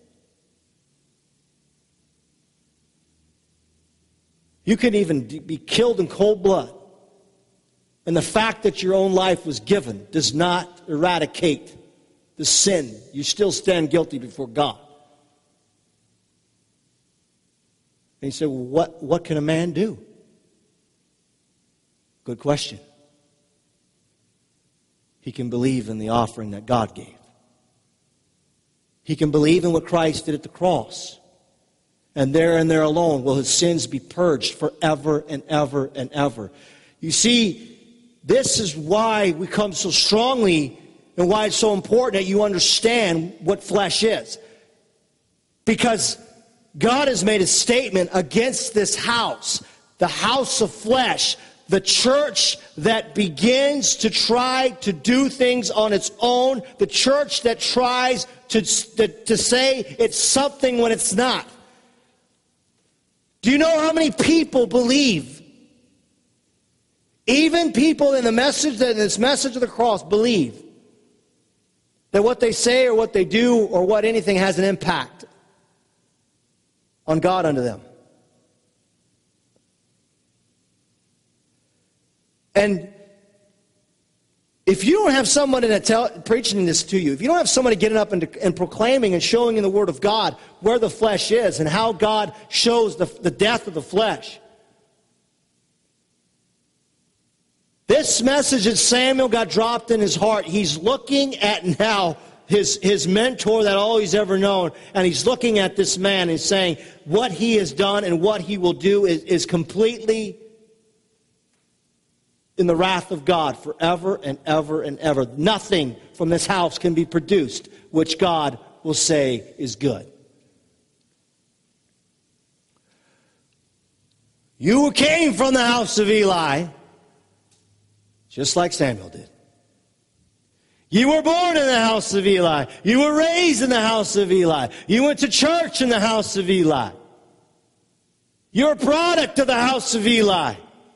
You can even be killed in cold blood. And the fact that your own life was given does not eradicate the sin. You still stand guilty before God. And you say, well, what can a man do? Good question. He can believe in the offering that God gave. He can believe in what Christ did at the cross. And there alone will his sins be purged forever and ever and ever. You see, this is why we come so strongly and why it's so important that you understand what flesh is. Because God has made a statement against this house, the house of flesh, the church that begins to try to do things on its own, the church that tries to say it's something when it's not. Do you know how many people believe? Even people in this message of the cross believe that what they say or what they do or what anything has an impact on God unto them. And If you don't have somebody preaching this to you, if you don't have somebody getting up and proclaiming and showing in the Word of God where the flesh is and how God shows the death of the flesh, this message that Samuel got dropped in his heart, he's looking at now his mentor that all he's ever known, and he's looking at this man and saying what he has done and what he will do is completely in the wrath of God forever and ever and ever. Nothing from this house can be produced which God will say is good. You came from the house of Eli, just like Samuel did. You were born in the house of Eli. You were raised in the house of Eli. You went to church in the house of Eli. You're a product of the house of Eli.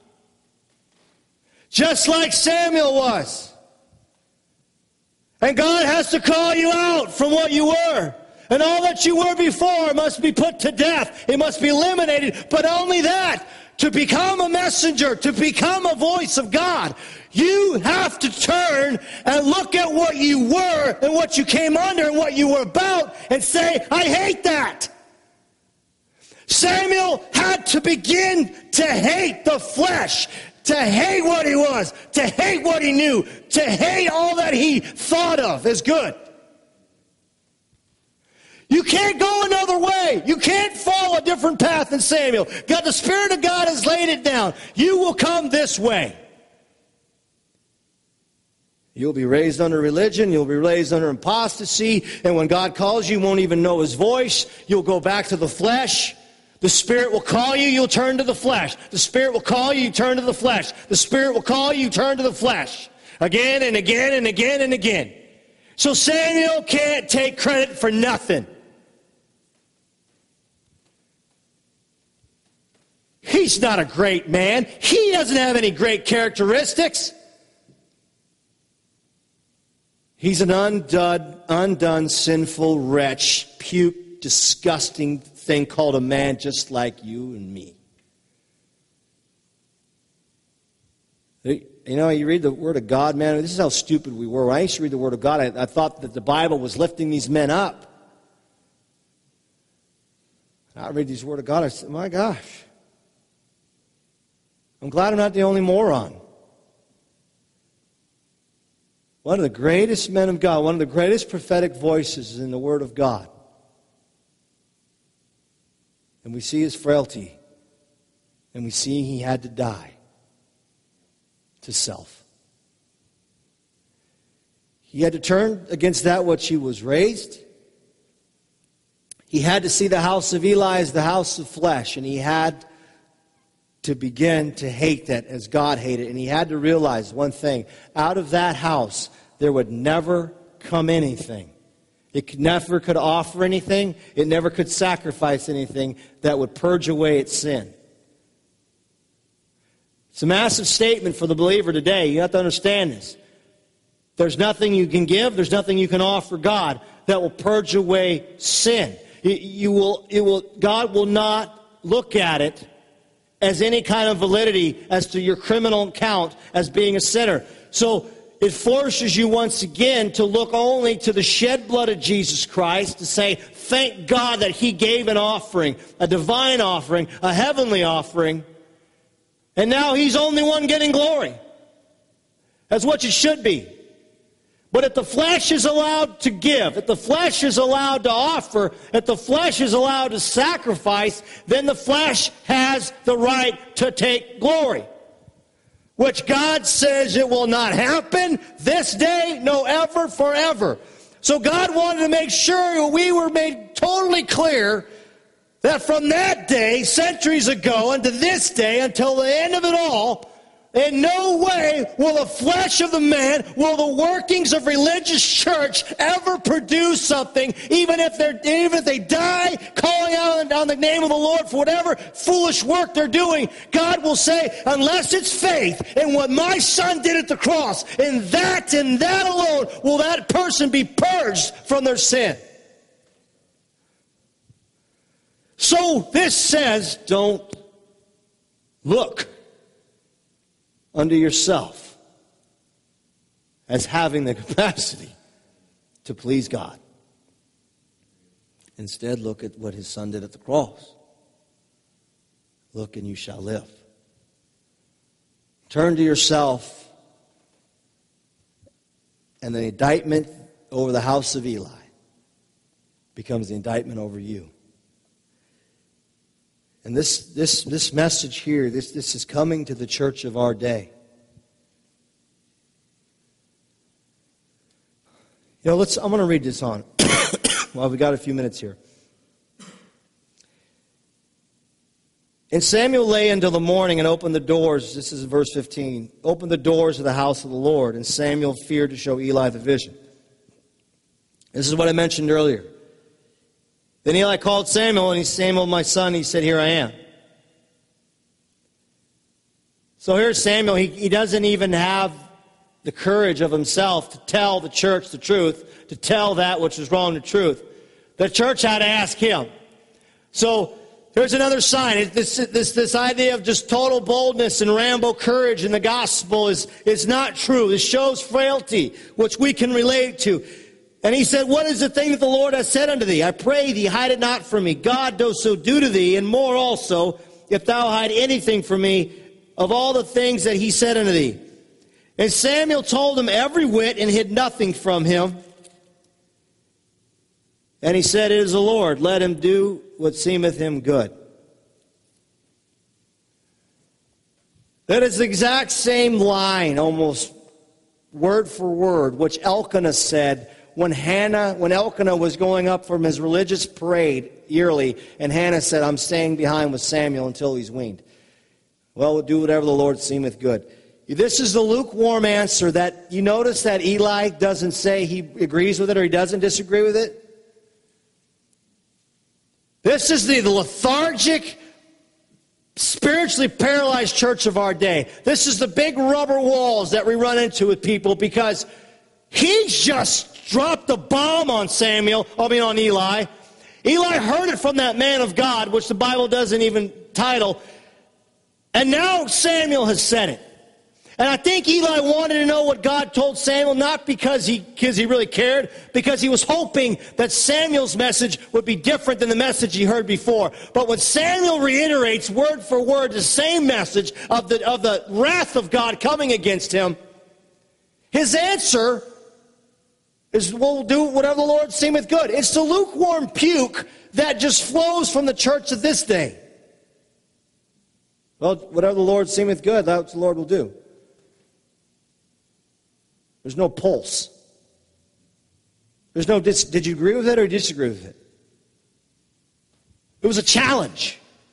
Just like Samuel was. And God has to call you out from what you were. And all that you were before must be put to death. It must be eliminated. But only that, to become a messenger, to become a voice of God, you have to turn and look at what you were and what you came under and what you were about and say, I hate that. Samuel had to begin to hate the flesh, to hate what he was, to hate what he knew, to hate all that he thought of as good. You can't go another way. You can't follow a different path than Samuel. God, the Spirit of God has laid it down. You will come this way. You'll be raised under religion. You'll be raised under apostasy. And when God calls you, you won't even know His voice. You'll go back to the flesh. The Spirit will call you, you'll turn to the flesh. The Spirit will call you, you turn to the flesh. The Spirit will call you, you turn to the flesh. Again and again and again and again. So Samuel can't take credit for nothing. He's not a great man. He doesn't have any great characteristics. He's an undone, sinful wretch, puke, disgusting thing called a man just like you and me. You know, you read the Word of God, man, this is how stupid we were. When I used to read the Word of God, I thought that the Bible was lifting these men up. I read these Word of God, I said, my gosh. I'm glad I'm not the only moron. One of the greatest men of God, one of the greatest prophetic voices is in the Word of God. And we see his frailty. And we see he had to die to self. He had to turn against that which he was raised. He had to see the house of Eli as the house of flesh. And he had to begin to hate that as God hated. And he had to realize one thing. Out of that house, there would never come anything. It never could offer anything. It never could sacrifice anything that would purge away its sin. It's a massive statement for the believer today. You have to understand this. There's nothing you can give. There's nothing you can offer God that will purge away sin. God will not look at it as any kind of validity as to your criminal account as being a sinner. So it forces you once again to look only to the shed blood of Jesus Christ, to say, thank God that He gave an offering, a divine offering, a heavenly offering, and now He's only one getting glory. That's what it should be. But if the flesh is allowed to give, if the flesh is allowed to offer, if the flesh is allowed to sacrifice, then the flesh has the right to take glory. Which God says it will not happen this day, no ever, forever. So God wanted to make sure we were made totally clear that from that day, centuries ago, and to this day, until the end of it all, in no way will the flesh of the man, will the workings of religious church ever produce something, even if they die calling out on the name of the Lord for whatever foolish work they're doing. God will say, unless it's faith in what my Son did at the cross, in that alone will that person be purged from their sin. So this says, don't look unto yourself as having the capacity to please God. Instead, look at what his son did at the cross. Look and you shall live. Turn to yourself, and the indictment over the house of Eli becomes the indictment over you. And this message here, this is coming to the church of our day. I'm going to read this on. Well, we got a few minutes here. And Samuel lay until the morning and opened the doors. This is verse 15. Opened the doors of the house of the Lord. And Samuel feared to show Eli the vision. This is what I mentioned earlier. Then Eli called Samuel, and he said, Samuel, my son, he said, here I am. So here's Samuel. He doesn't even have the courage of himself to tell the church the truth, to tell that which is wrong the truth. The church had to ask him. So there's another sign. This idea of just total boldness and Rambo courage in the gospel is not true. It shows frailty, which we can relate to. And he said, what is the thing that the Lord has said unto thee? I pray thee, hide it not from me. God does so do to thee, and more also, if thou hide anything from me of all the things that he said unto thee. And Samuel told him every whit and hid nothing from him. And he said, it is the Lord. Let him do what seemeth him good. That is the exact same line, almost word for word, which Elkanah said when Elkanah was going up from his religious parade yearly, and Hannah said, I'm staying behind with Samuel until he's weaned. Well, we'll do whatever the Lord seemeth good. This is the lukewarm answer that you notice that Eli doesn't say he agrees with it or he doesn't disagree with it. This is the lethargic, spiritually paralyzed church of our day. This is the big rubber walls that we run into with people because he just dropped a bomb on on Eli. Eli heard it from that man of God, which the Bible doesn't even title. And now Samuel has said it. And I think Eli wanted to know what God told Samuel, not because he really cared, because he was hoping that Samuel's message would be different than the message he heard before. But when Samuel reiterates word for word the same message of the wrath of God coming against him, his answer is, we'll do whatever the Lord seemeth good. It's the lukewarm puke that just flows from the church of this day. Well, whatever the Lord seemeth good, that's what the Lord will do. There's no pulse. There's no, did you agree with it or disagree with it? It was a challenge.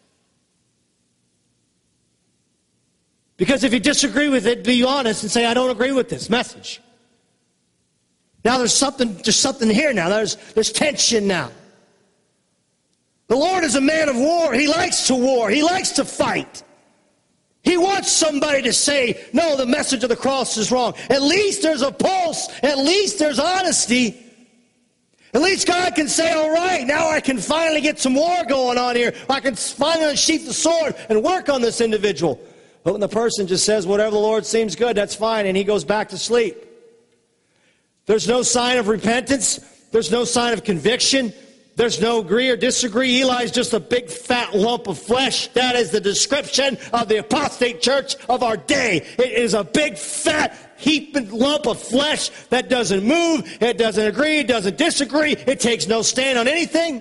Because if you disagree with it, be honest and say, I don't agree with this message. Now there's something here now. There's tension now. The Lord is a man of war. He likes to war. He likes to fight. He wants somebody to say, no, the message of the cross is wrong. At least there's a pulse. At least there's honesty. At least God can say, all right, now I can finally get some war going on here. I can finally sheath the sword and work on this individual. But when the person just says, whatever the Lord seems good, that's fine, and he goes back to sleep. There's no sign of repentance. There's no sign of conviction. There's no agree or disagree. Eli's just a big fat lump of flesh. That is the description of the apostate church of our day. It is a big fat heaping lump of flesh that doesn't move. It doesn't agree. It doesn't disagree. It takes no stand on anything.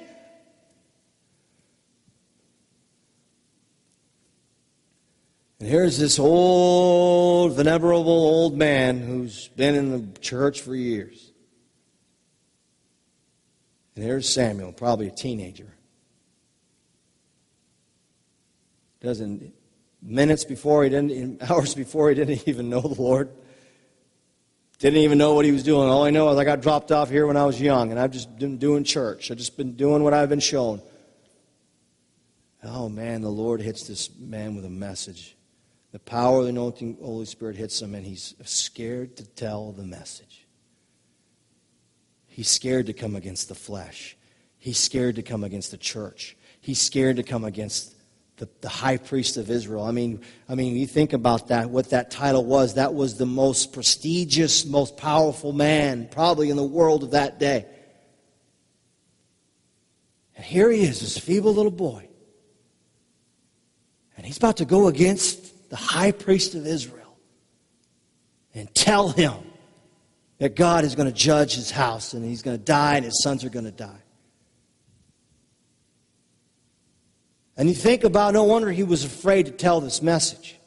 And here's this old, venerable old man who's been in the church for years. And here's Samuel, probably a teenager. Hours before, he didn't even know the Lord. Didn't even know what he was doing. All I know is I got dropped off here when I was young, and I've just been doing church. I've just been doing what I've been shown. Oh man, the Lord hits this man with a message. The power of the anointing Holy Spirit hits him, and he's scared to tell the message. He's scared to come against the flesh. He's scared to come against the church. He's scared to come against the high priest of Israel. I mean, you think about that, what that title was. That was the most prestigious, most powerful man probably in the world of that day. And here he is, this feeble little boy. And he's about to go against the high priest of Israel and tell him that God is going to judge his house and he's going to die and his sons are going to die. And you think about, no wonder he was afraid to tell this message.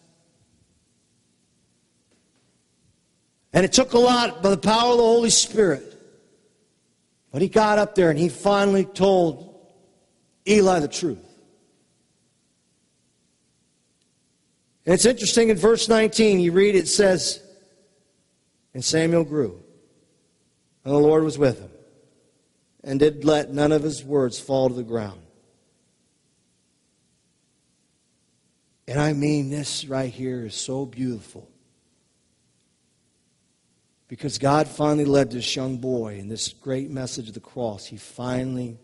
And it took a lot by the power of the Holy Spirit. But he got up there and he finally told Eli the truth. And it's interesting, in verse 19, you read, it says, and Samuel grew, and the Lord was with him, and did let none of his words fall to the ground. And I mean, this right here is so beautiful. Because God finally led this young boy in this great message of the cross. He finally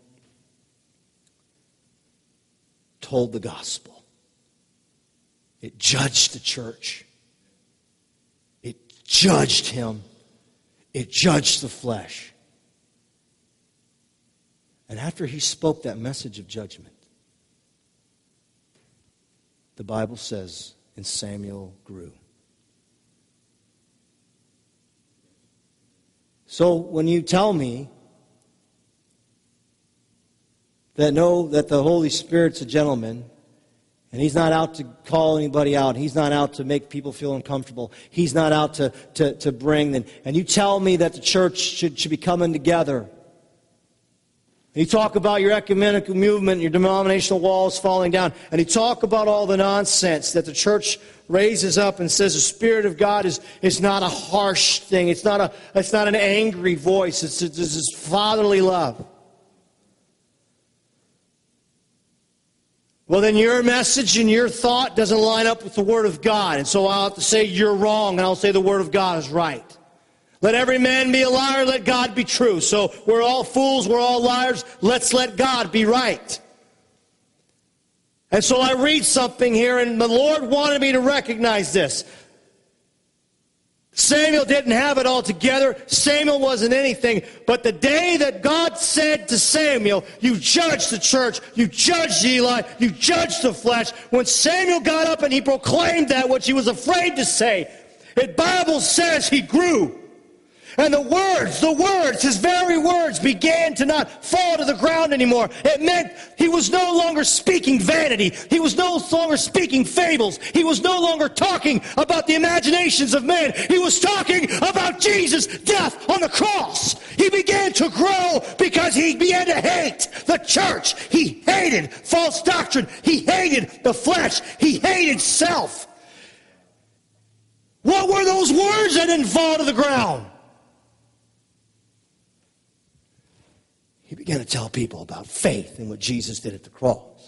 told the gospel. It judged the church. It judged him. It judged the flesh. And after he spoke that message of judgment, the Bible says, and Samuel grew. So when you tell me that the Holy Spirit's a gentleman, and he's not out to call anybody out, he's not out to make people feel uncomfortable, he's not out to bring, and you tell me that the church should be coming together, and you talk about your ecumenical movement, your denominational walls falling down, and you talk about all the nonsense that the church raises up and says the Spirit of God is not a harsh thing. It's not an angry voice. It's this fatherly love. Well, then your message and your thought doesn't line up with the Word of God. And so I'll have to say you're wrong, and I'll say the Word of God is right. Let every man be a liar, let God be true. So we're all fools, we're all liars, let's let God be right. And so I read something here, and the Lord wanted me to recognize this. Samuel didn't have it all together. Samuel wasn't anything. But the day that God said to Samuel, you judge the church, you judge Eli, you judge the flesh, when Samuel got up and he proclaimed that, which he was afraid to say, the Bible says he grew. And the words, his very words began to not fall to the ground anymore. It meant he was no longer speaking vanity. He was no longer speaking fables. He was no longer talking about the imaginations of men. He was talking about Jesus' death on the cross. He began to grow because he began to hate the church. He hated false doctrine. He hated the flesh. He hated self. What were those words that didn't fall to the ground? He began to tell people about faith and what Jesus did at the cross.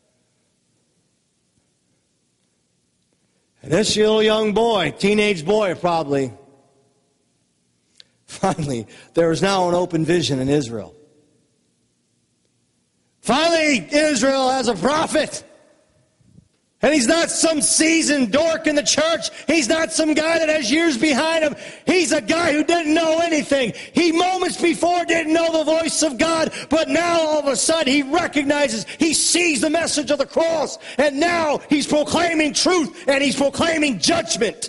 And this little young boy, teenage boy probably, finally, there is now an open vision in Israel. Finally, Israel has a prophet. And he's not some seasoned dork in the church. He's not some guy that has years behind him. He's a guy who didn't know anything. He moments before didn't know the voice of God, but now all of a sudden he recognizes, he sees the message of the cross, and now he's proclaiming truth and he's proclaiming judgment.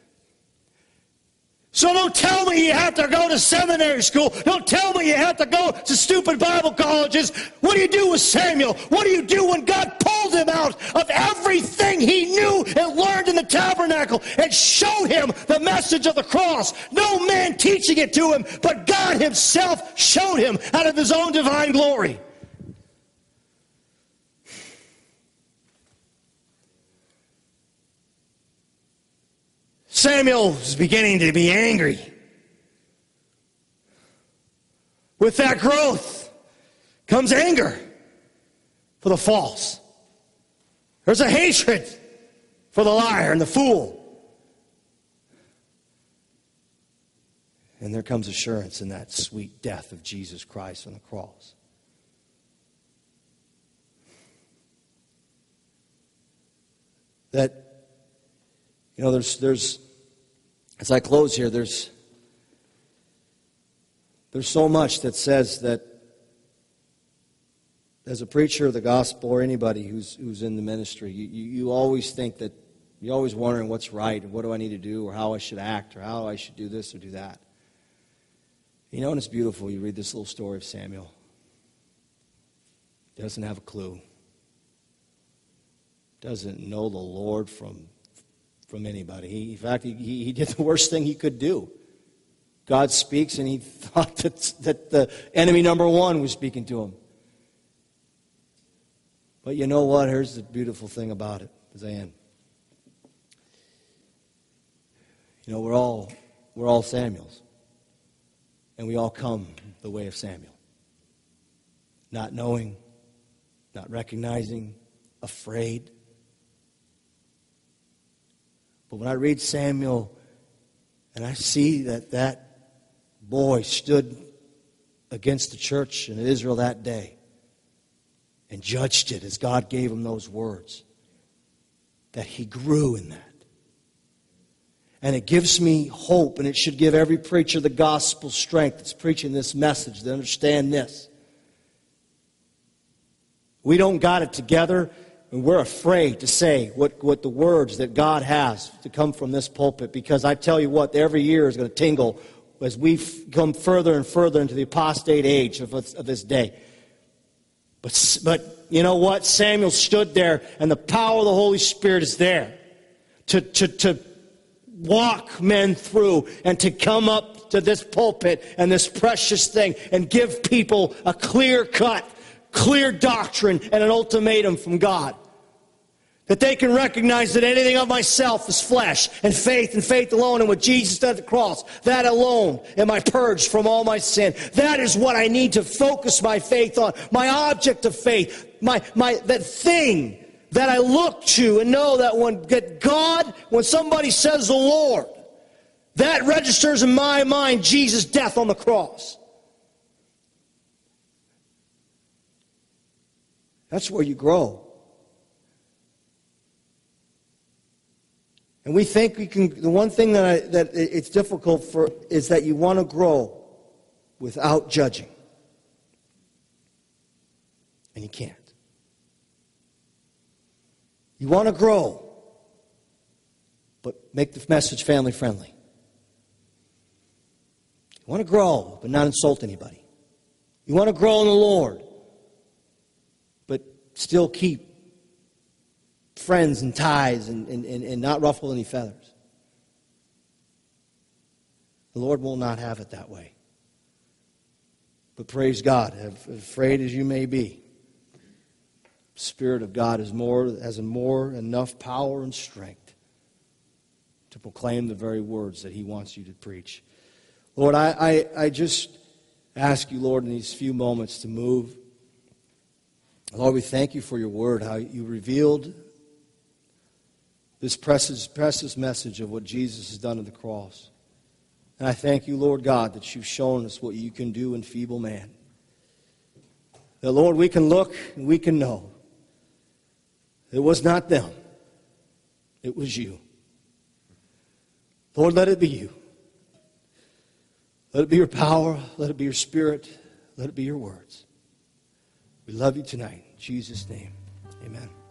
So don't tell me you have to go to seminary school. Don't tell me you have to go to stupid Bible colleges. What do you do with Samuel? What do you do when God pulled him out of everything he knew and learned in the tabernacle and showed him the message of the cross? No man teaching it to him, but God himself showed him out of his own divine glory. Samuel is beginning to be angry. With that growth comes anger for the false. There's a hatred for the liar and the fool. And there comes assurance in that sweet death of Jesus Christ on the cross. that, there's as I close here, there's so much that says that as a preacher of the gospel or anybody who's in the ministry, you always think that you're always wondering what's right and what do I need to do or how I should act or how I should do this or do that. And it's beautiful. You read this little story of Samuel. He doesn't have a clue. Doesn't know the Lord from anybody. In fact, he did the worst thing he could do. God speaks, and he thought that the enemy number one was speaking to him. But you know what? Here's the beautiful thing about it, as I end. We're all Samuels, and we all come the way of Samuel. Not knowing, not recognizing, afraid. But when I read Samuel and I see that boy stood against the church in Israel that day and judged it as God gave him those words, that he grew in that. And it gives me hope, and it should give every preacher the gospel strength that's preaching this message to understand this. We don't got it together, and we're afraid to say what the words that God has to come from this pulpit, because I tell you what, every year is going to tingle as we come further and further into the apostate age of this day. But you know what? Samuel stood there, and the power of the Holy Spirit is there to walk men through and to come up to this pulpit and this precious thing and give people a clear-cut, clear doctrine and an ultimatum from God. That they can recognize that anything of myself is flesh, and faith alone, and what Jesus did at the cross, that alone am I purged from all my sin. That is what I need to focus my faith on, my object of faith, that thing that I look to and know that when somebody says the Lord, that registers in my mind Jesus' death on the cross. That's where you grow. And we think we can. The one thing that it's difficult for is that you want to grow without judging, and you can't. You want to grow, but make the message family friendly. You want to grow, but not insult anybody. You want to grow in the Lord, but still keep friends and ties and not ruffle any feathers. The Lord will not have it that way. But praise God, afraid as you may be, the Spirit of God has enough power and strength to proclaim the very words that He wants you to preach. Lord, I just ask you, Lord, in these few moments to move. Lord, we thank you for your word, how you revealed this precious message of what Jesus has done at the cross. And I thank you, Lord God, that you've shown us what you can do in feeble man. That, Lord, we can look and we can know it was not them. It was you. Lord, let it be you. Let it be your power. Let it be your Spirit. Let it be your words. We love you tonight. In Jesus' name, amen.